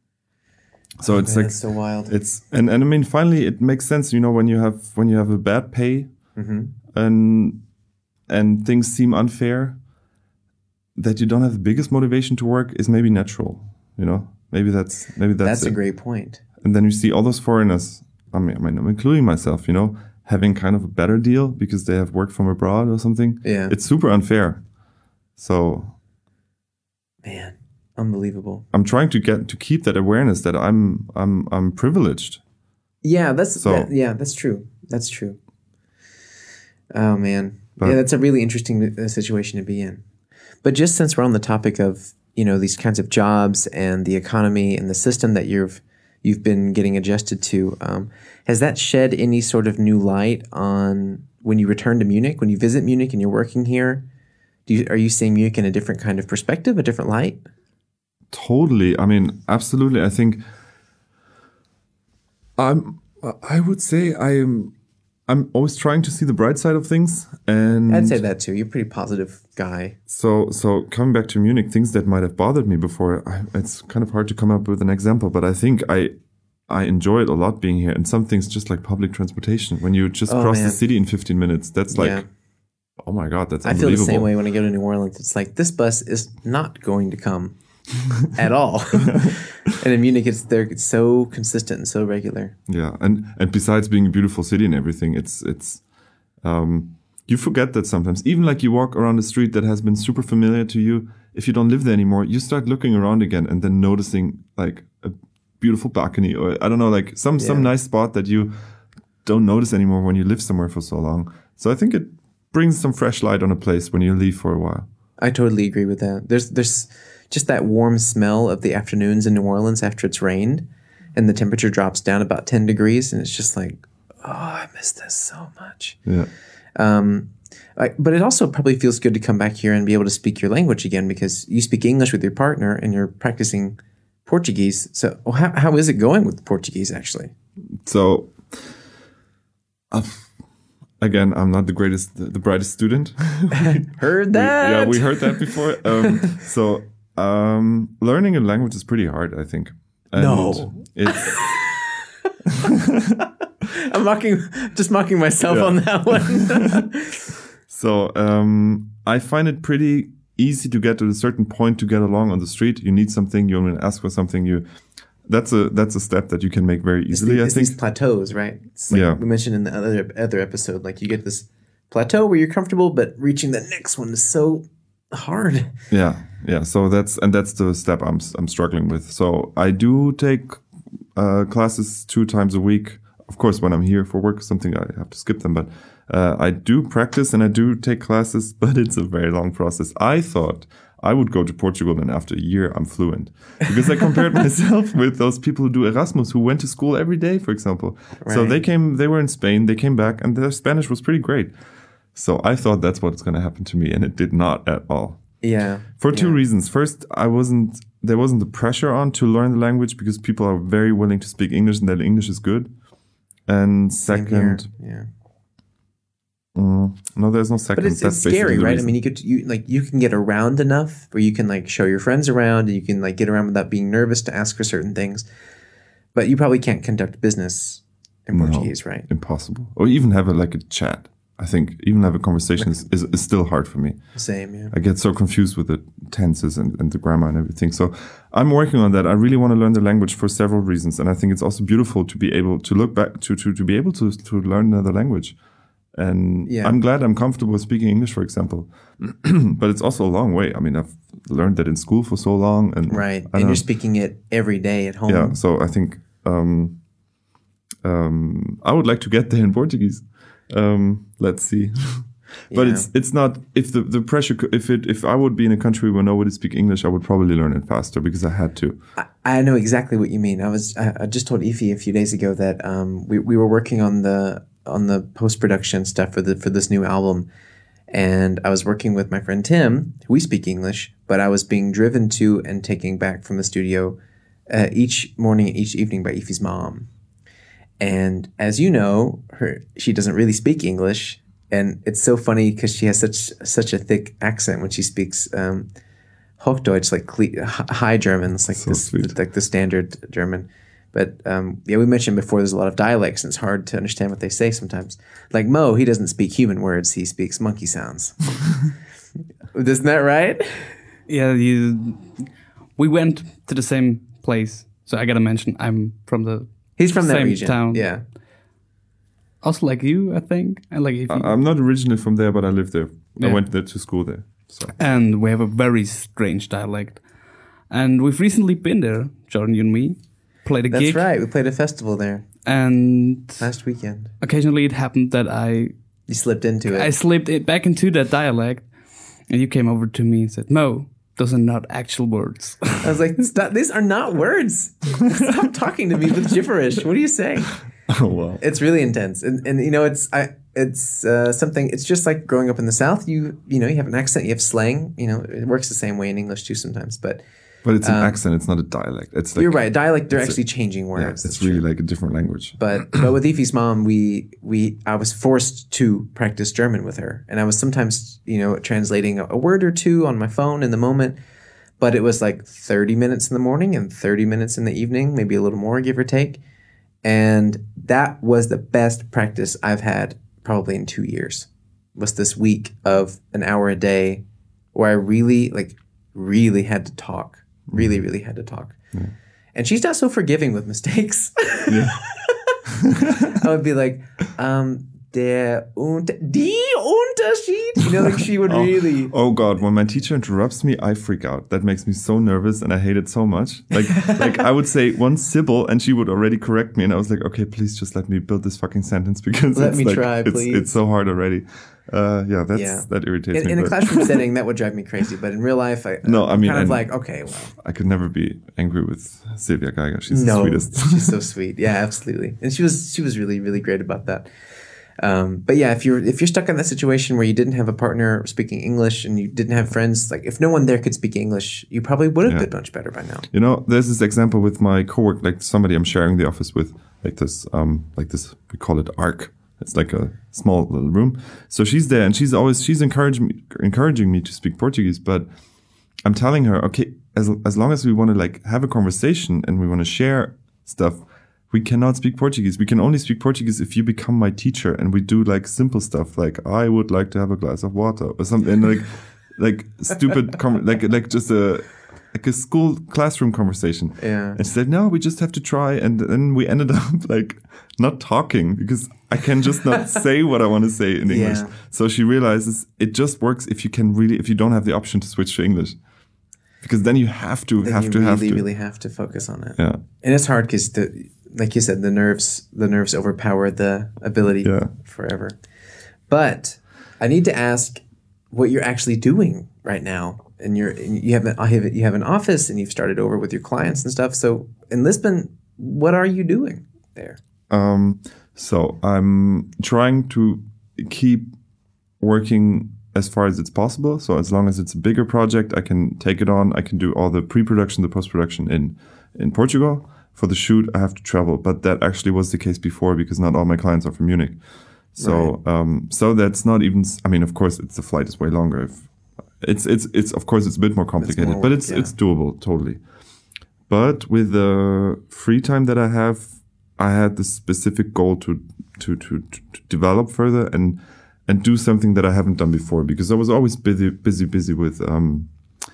So it's Man, like that's so wild. it's and, and I mean finally it makes sense, you know, when you have when you have a bad pay and and things seem unfair, that you don't have the biggest motivation to work is maybe natural, you know. Maybe that's maybe that's, That's a it. great point. And then you see all those foreigners. I mean, I mean, I'm including myself. You know, having kind of a better deal because they have worked from abroad or something. Yeah. It's super unfair. So, Man, unbelievable. I'm trying to get to keep that awareness that I'm I'm I'm privileged. Yeah, that's So- that- yeah, that's true. That's true. Oh man, But- yeah, that's a really interesting uh, situation to be in. But just since we're on the topic of you know these kinds of jobs and the economy and the system that you've you've been getting adjusted to, um, has that shed any sort of new light on when you return to Munich, when you visit Munich and you're working here? Do you, are you seeing Munich in a different kind of perspective, a different light? Totally. I mean, absolutely. I think I'm. I would say I'm. I'm always trying to see the bright side of things, and I'd say that too. You're a pretty positive guy. So, so coming back to Munich, things that might have bothered me before, I, it's kind of hard to come up with an example, but I think I, I enjoy it a lot being here. And some things just like public transportation, when you just Oh, cross man. the city in fifteen minutes, that's like, Yeah. oh my God, that's I feel unbelievable. the same way when I go to New Orleans. It's like this bus is not going to come at all. And in Munich, it's there. It's so consistent and so regular. Yeah, and and besides being a beautiful city and everything, it's it's um, you forget that sometimes. Even like you walk around a street that has been super familiar to you, if you don't live there anymore, you start looking around again and then noticing like a beautiful balcony or I don't know, like some some Yeah. nice spot that you don't notice anymore when you live somewhere for so long. So I think it brings some fresh light on a place when you leave for a while. I totally agree with that. There's there's just that warm smell of the afternoons in New Orleans after it's rained, and the temperature drops down about ten degrees, and it's just like, oh, I miss this so much. Yeah. Um, I, but it also probably feels good to come back here and be able to speak your language again because you speak English with your partner and you're practicing Portuguese. So well, how how is it going with Portuguese actually? So, uh, again, I'm not the greatest, the, the brightest student. Heard We- that? yeah, we heard that before. Um, so, um, learning a language is pretty hard, I think. And No. It's, I'm mocking, just mocking myself Yeah. on that one. so, um, I find it pretty easy to get to a certain point to get along on the street. You need something, you want to ask for something, you, that's a, that's a step that you can make very It's, easily, the- I it's think. these plateaus, right? It's like Yeah. we mentioned in the other other episode, like you get this plateau where you're comfortable, but reaching the next one is so hard. Yeah, yeah. So that's and that's the step I'm I'm struggling with. So I do take uh, classes two times a week. Of course, when I'm here for work, something I have to skip them. But uh, I do practice and I do take classes, but it's a very long process. I thought I would go to Portugal and after a year I'm fluent because I compared myself with those people who do Erasmus who went to school every day, for example. So Right. they came, they were in Spain, they came back, and their Spanish was pretty great. So I thought that's what's going to happen to me, and it did not at all. Yeah. For two yeah. reasons. First, I wasn't there wasn't the pressure on to learn the language because people are very willing to speak English and that English is good. And Same second, here. yeah. mm, no, there's no second. But it's, That's it's scary, basically the right? I reason. mean, you could you like you can get around enough where you can like show your friends around and you can like get around without being nervous to ask for certain things. But you probably can't conduct business in No. Portuguese, right? Impossible. Or even have a, like a chat. I think even have a conversation is, is, is still hard for me. Same, yeah. I get so confused with the tenses and, and the grammar and everything. So I'm working on that. I really want to learn the language for several reasons. And I think it's also beautiful to be able to look back to, to, to be able to, to learn another language. And Yeah. I'm glad I'm comfortable speaking English, for example. But it's also a long way. I mean, I've learned that in school for so long. And Right. I And don't- you're speaking it every day at home. yeah. So I think um, um, I would like to get there in Portuguese. Um, let's see. But Yeah. it's it's not if the, the pressure co- if it if I would be in a country where nobody speak English, I would probably learn it faster because I had to. I, I know exactly what you mean. I was I, I just told Ify a few days ago that um, we we were working on the on the post production stuff for the for this new album, and I was working with my friend Tim, who we speak English, but I was being driven to and taking back from the studio uh, each morning and each evening by Ify's mom. And as you know, her she doesn't really speak English, and it's so funny because she has such such a thick accent when she speaks um, Hochdeutsch, like cle- h- high German. It's like So this, sweet. like the standard German. But um, yeah, we mentioned before there's a lot of dialects, and it's hard to understand what they say sometimes. Like Mo, he doesn't speak human words; he speaks monkey sounds. Isn't that right? Yeah, you. We went to the same place. So I gotta mention I'm from the He's from that same region. town. Yeah. Also like you, I think. And like if you, I, I'm not originally from there, but I lived there. Yeah. I went there to school there. So and we have a very strange dialect. And we've recently been there, Jordan, you and me, played a That's gig. right. We played a festival there And last weekend. occasionally it happened that I You slipped into it. I slipped it back into that dialect, and you came over to me and said, "Mo, those are not actual words." I was like, Stop, these are not words. Stop talking to me with gibberish. What are you saying? oh wow. It's really intense, and and you know, it's I it's uh, something. It's just like growing up in the South. You you know, you have an accent, you have slang. You know, it works the same way in English too sometimes. But But it's an Um, accent. It's not a dialect. It's like you're right. Dialect. They're it's a- actually changing words. yeah, That's it's true. really like a different language. But but with Ife's mom, we we I was forced to practice German with her, and I was sometimes you know translating a, a word or two on my phone in the moment. But it was like thirty minutes in the morning and thirty minutes in the evening, maybe a little more, give or take. And that was the best practice I've had probably in two years. Was this week of an hour a day, where I really like really had to talk, really really had to talk. Yeah. And she's not so forgiving with mistakes. Yeah. I would be like, um, der und die Unterschied. You know, like she would Oh. really. Oh God! When my teacher interrupts me, I freak out. That makes me so nervous, and I hate it so much. Like, like I would say one syllable, and she would already correct me, and I was like, "Okay, please just let me build this fucking sentence because Let it's me like, try, it's, please." It's so hard already." Uh, yeah, that's Yeah. that irritates In, me. in a but classroom setting, that would drive me crazy. But in real life, I, No, I I'm mean, kind of and- like, okay, well, I could never be angry with Sylvia Geiger. She's the no, sweetest. she's so sweet. Yeah, absolutely. And she was she was really really great about that. Um, but yeah, if you're if you're stuck in that situation where you didn't have a partner speaking English and you didn't have friends, like if no one there could speak English, you probably would have Yeah. been much better by now. You know, there's this example with my coworker, like somebody I'm sharing the office with, like this, um, like this, we call it ARC. It's like a small little room. So she's there and she's always, she's encouraging me, encouraging me to speak Portuguese, but I'm telling her, okay, as, as long as we want to like have a conversation and we want to share stuff, we cannot speak Portuguese. We can only speak Portuguese if you become my teacher and we do like simple stuff like I would like to have a glass of water or something like like stupid com- like like just a like a school classroom conversation. Yeah. And she said, no, we just have to try. And then we ended up like not talking because I can just not say what I want to say in English. Yeah. So she realizes it just works if you can really, if you don't have the option to switch to English. Because then you have to, Then have you to, really have to. really have to focus on it. Yeah. And it's hard because the like you said, the nerves the nerves overpower the ability Yeah. forever. But I need to ask what you're actually doing right now. And you're and you have an you have an office and you've started over with your clients and stuff. So in Lisbon, what are you doing there? Um, so I'm trying to keep working as far as it's possible. So as long as it's a bigger project, I can take it on. I can do all the pre-production, the post-production in, in Portugal. For the shoot, I have to travel, but that actually was the case before because not all my clients are from Munich. So, um, so that's not even, I mean, of course, it's the flight is way longer. If it's, it's, it's, of course, it's a bit more complicated, more but work, it's, yeah. it's doable totally. But with the free time that I have, I had this specific goal to, to, to, to develop further and, and do something that I haven't done before because I was always busy, busy, busy with, um,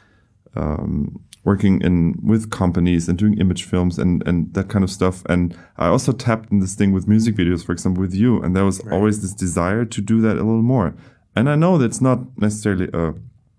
um, working in with companies and doing image films and, and that kind of stuff. And I also tapped in this thing with music videos, for example, with you. And there was Right. always this desire to do that a little more. And I know that's not necessarily a,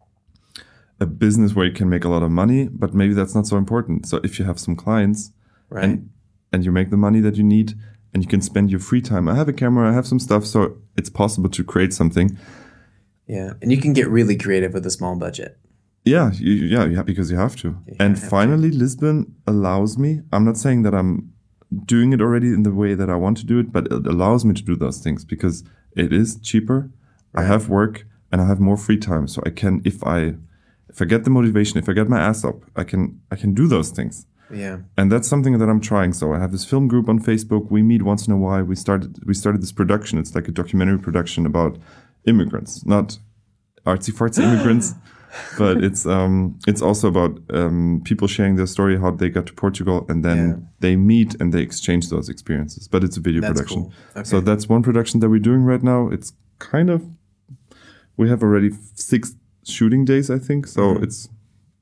a business where you can make a lot of money, but maybe that's not so important. So if you have some clients Right. and, and you make the money that you need and you can spend your free time. I have a camera, I have some stuff. So it's possible to create something. Yeah. And you can get really creative with a small budget. Yeah, you, yeah, yeah, because you have to. You and have to. finally, Lisbon allows me. I'm not saying that I'm doing it already in the way that I want to do it, but it allows me to do those things because it is cheaper. I Right. have work and I have more free time, so I can, if I, if I get the motivation, if I get my ass up, I can, I can do those things. Yeah. And that's something that I'm trying. So I have this film group on Facebook. We meet once in a while. We started, we started this production. It's like a documentary production about immigrants, not artsy fartsy immigrants. But it's um it's also about um people sharing their story, how they got to Portugal, and then Yeah. they meet and they exchange those experiences. But it's a video That's production. cool. Okay. So that's one production that we're doing right now. It's kind of we have already six shooting days, I think. So Mhm. it's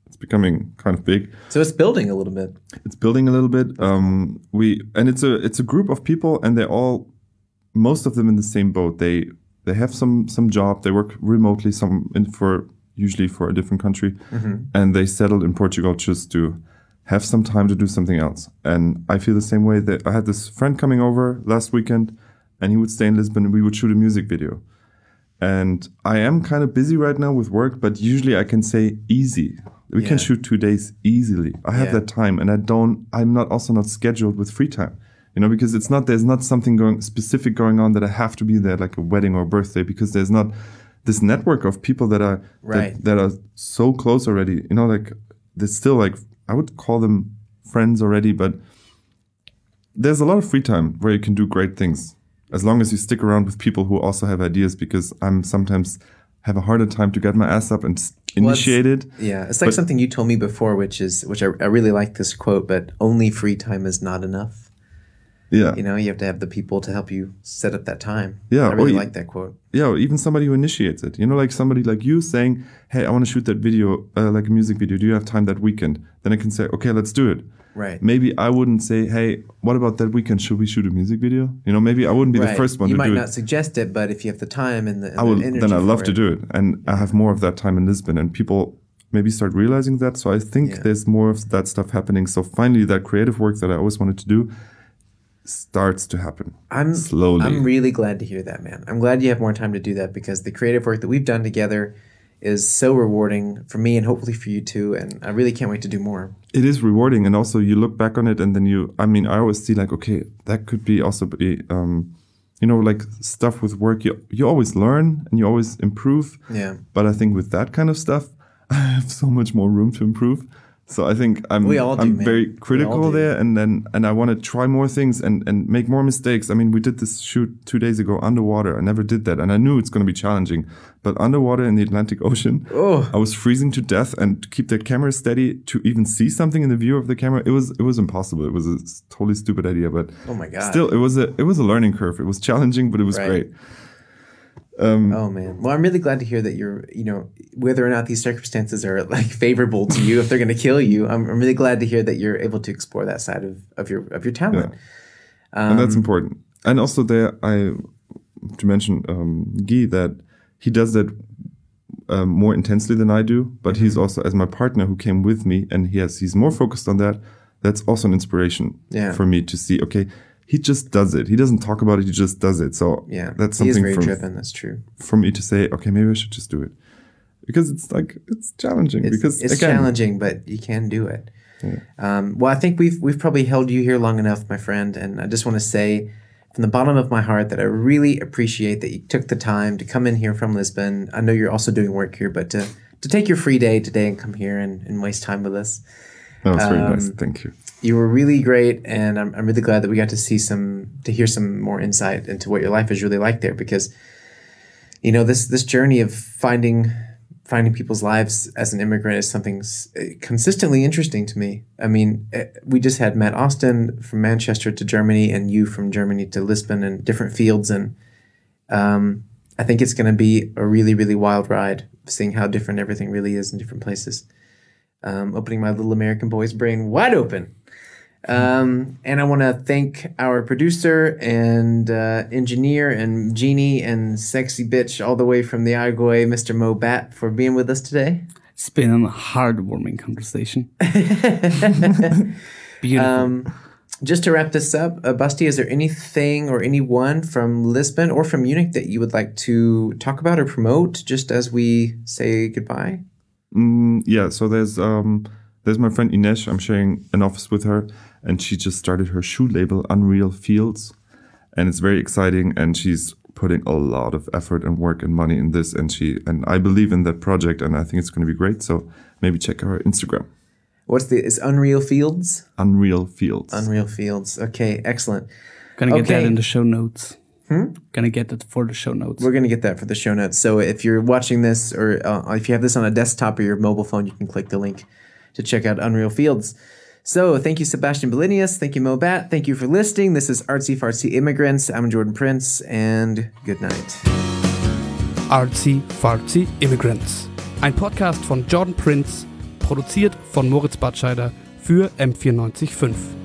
it's becoming kind of big. So it's building a little bit. It's building a little bit. Um, we and it's a it's a group of people, and they're all most of them in the same boat. They they have some some job. They work remotely, some in for usually for a different country, mm-hmm. and they settled in Portugal just to have some time to do something else. And I feel the same way. That I had this friend coming over last weekend, and he would stay in Lisbon, and we would shoot a music video. And I am kind of busy right now with work, but usually I can say easy. We Yeah. can shoot two days easily. I have Yeah. that time, and I don't. I'm not also not scheduled with free time. You know, because it's not there's not something going specific going on that I have to be there, like a wedding or a birthday, because there's not this network of people that are Right. that, that are so close already. You know, like there's still like I would call them friends already, but there's a lot of free time where you can do great things as long as you stick around with people who also have ideas. Because I'm sometimes have a harder time to get my ass up and s- initiate it. Yeah, it's like But- something you told me before, which is which I, I really like this quote, but only free time is not enough. Yeah, You know, you have to have the people to help you set up that time. Yeah, I or really you- like that quote. yeah, or even somebody who initiates it. You know, like somebody like you saying, "Hey, I want to shoot that video, uh, like a music video. Do you have time that weekend?" Then I can say, "Okay, let's do it." Right. Maybe I wouldn't say, "Hey, what about that weekend? Should we shoot a music video?" You know, maybe I wouldn't be Right. the first one you to might do not it. suggest it, but if you have the time and the, and I will. the energy Then I for love to it. do it, and I have more of that time in Lisbon, and people maybe start realizing that. So I think Yeah. there's more of that stuff happening. So finally, that creative work that I always wanted to do starts to happen. I'm slowly. I'm really glad to hear that, man. I'm glad you have more time to do that because the creative work that we've done together is so rewarding for me and hopefully for you too. And I really can't wait to do more. It is rewarding, and also you look back on it, and then you. I mean, I always see like, okay, that could be also be, um, you know, like stuff with work. You you always learn and you always improve. Yeah. But I think with that kind of stuff, I have so much more room to improve. So I think I'm We all do, I'm man. very We all critical do. there, and then and I want to try more things and and make more mistakes. I mean, we did this shoot two days ago underwater. I never did that, and I knew it's going to be challenging. But underwater in the Atlantic Ocean, Oh. I was freezing to death, and to keep that camera steady to even see something in the view of the camera, it was it was impossible. It was a s- totally stupid idea, but Oh my God. still, it was a it was a learning curve. It was challenging, but it was Right. great. Oh man. Well, I'm really glad to hear that you're, you know, whether or not these circumstances are like favorable to you, if they're going to kill you, I'm, I'm really glad to hear that you're able to explore that side of, of your of your talent. and that's important. And also there, I to mention um, Guy that he does that um, more intensely than I do, but he's also as my partner who came with me, and he has he's more focused on that. That's also an inspiration Yeah. for me to see. Okay, he just does it. He doesn't talk about it. He just does it. So Yeah. that's he is something very from, driven. That's true. for me to say. Okay, maybe I should just do it because it's like it's challenging. It's, because it's again, challenging, but you can do it. Um, well, I think we've we've probably held you here long enough, my friend, and I just want to say from the bottom of my heart that I really appreciate that you took the time to come in here from Lisbon. I know you're also doing work here, but to to take your free day today and come here and, and waste time with us. That was very Um, nice. Thank you. You were really great, and I'm I'm really glad that we got to see some to hear some more insight into what your life is really like there, because you know this this journey of finding finding people's lives as an immigrant is something s- consistently interesting to me. I mean, eh, we just had Matt Austin from Manchester to Germany, and you from Germany to Lisbon, and different fields, and um, I think it's going to be a really really wild ride, seeing how different everything really is in different places. Um, opening my little American boy's brain wide open. Um, and I want to thank our producer and uh, engineer and genie and sexy bitch all the way from the Argoy, Mister Mo Bat, for being with us today. It's been a heartwarming conversation. Beautiful. Um, just to wrap this up, uh, Basti, is there anything or anyone from Lisbon or from Munich that you would like to talk about or promote just as we say goodbye? Mm, yeah, so there's um there's my friend Ines. I'm sharing an office with her, and she just started her shoe label, Unreal Fields, and it's very exciting. And she's putting a lot of effort and work and money in this, and she and I believe in that project, and I think it's going to be great. So maybe check her Instagram, What's the, is Unreal Fields? Unreal Fields. Unreal Fields. Okay, excellent. Gonna get okay. that in the show notes. Hmm? Gonna get that for the show notes. We're going to get that for the show notes. So if you're watching this or uh, if you have this on a desktop or your mobile phone, you can click the link to check out Unreal Fields. So thank you, Sebastian Belinius. Thank you, Mo Bat. Thank you for listening. This is Artsy Fartsy Immigrants. I'm Jordan Prince, and good night. Artsy Fartsy Immigrants. Ein Podcast von Jordan Prince, produziert von Moritz Batscheider für M vierundneunzig Komma fünf.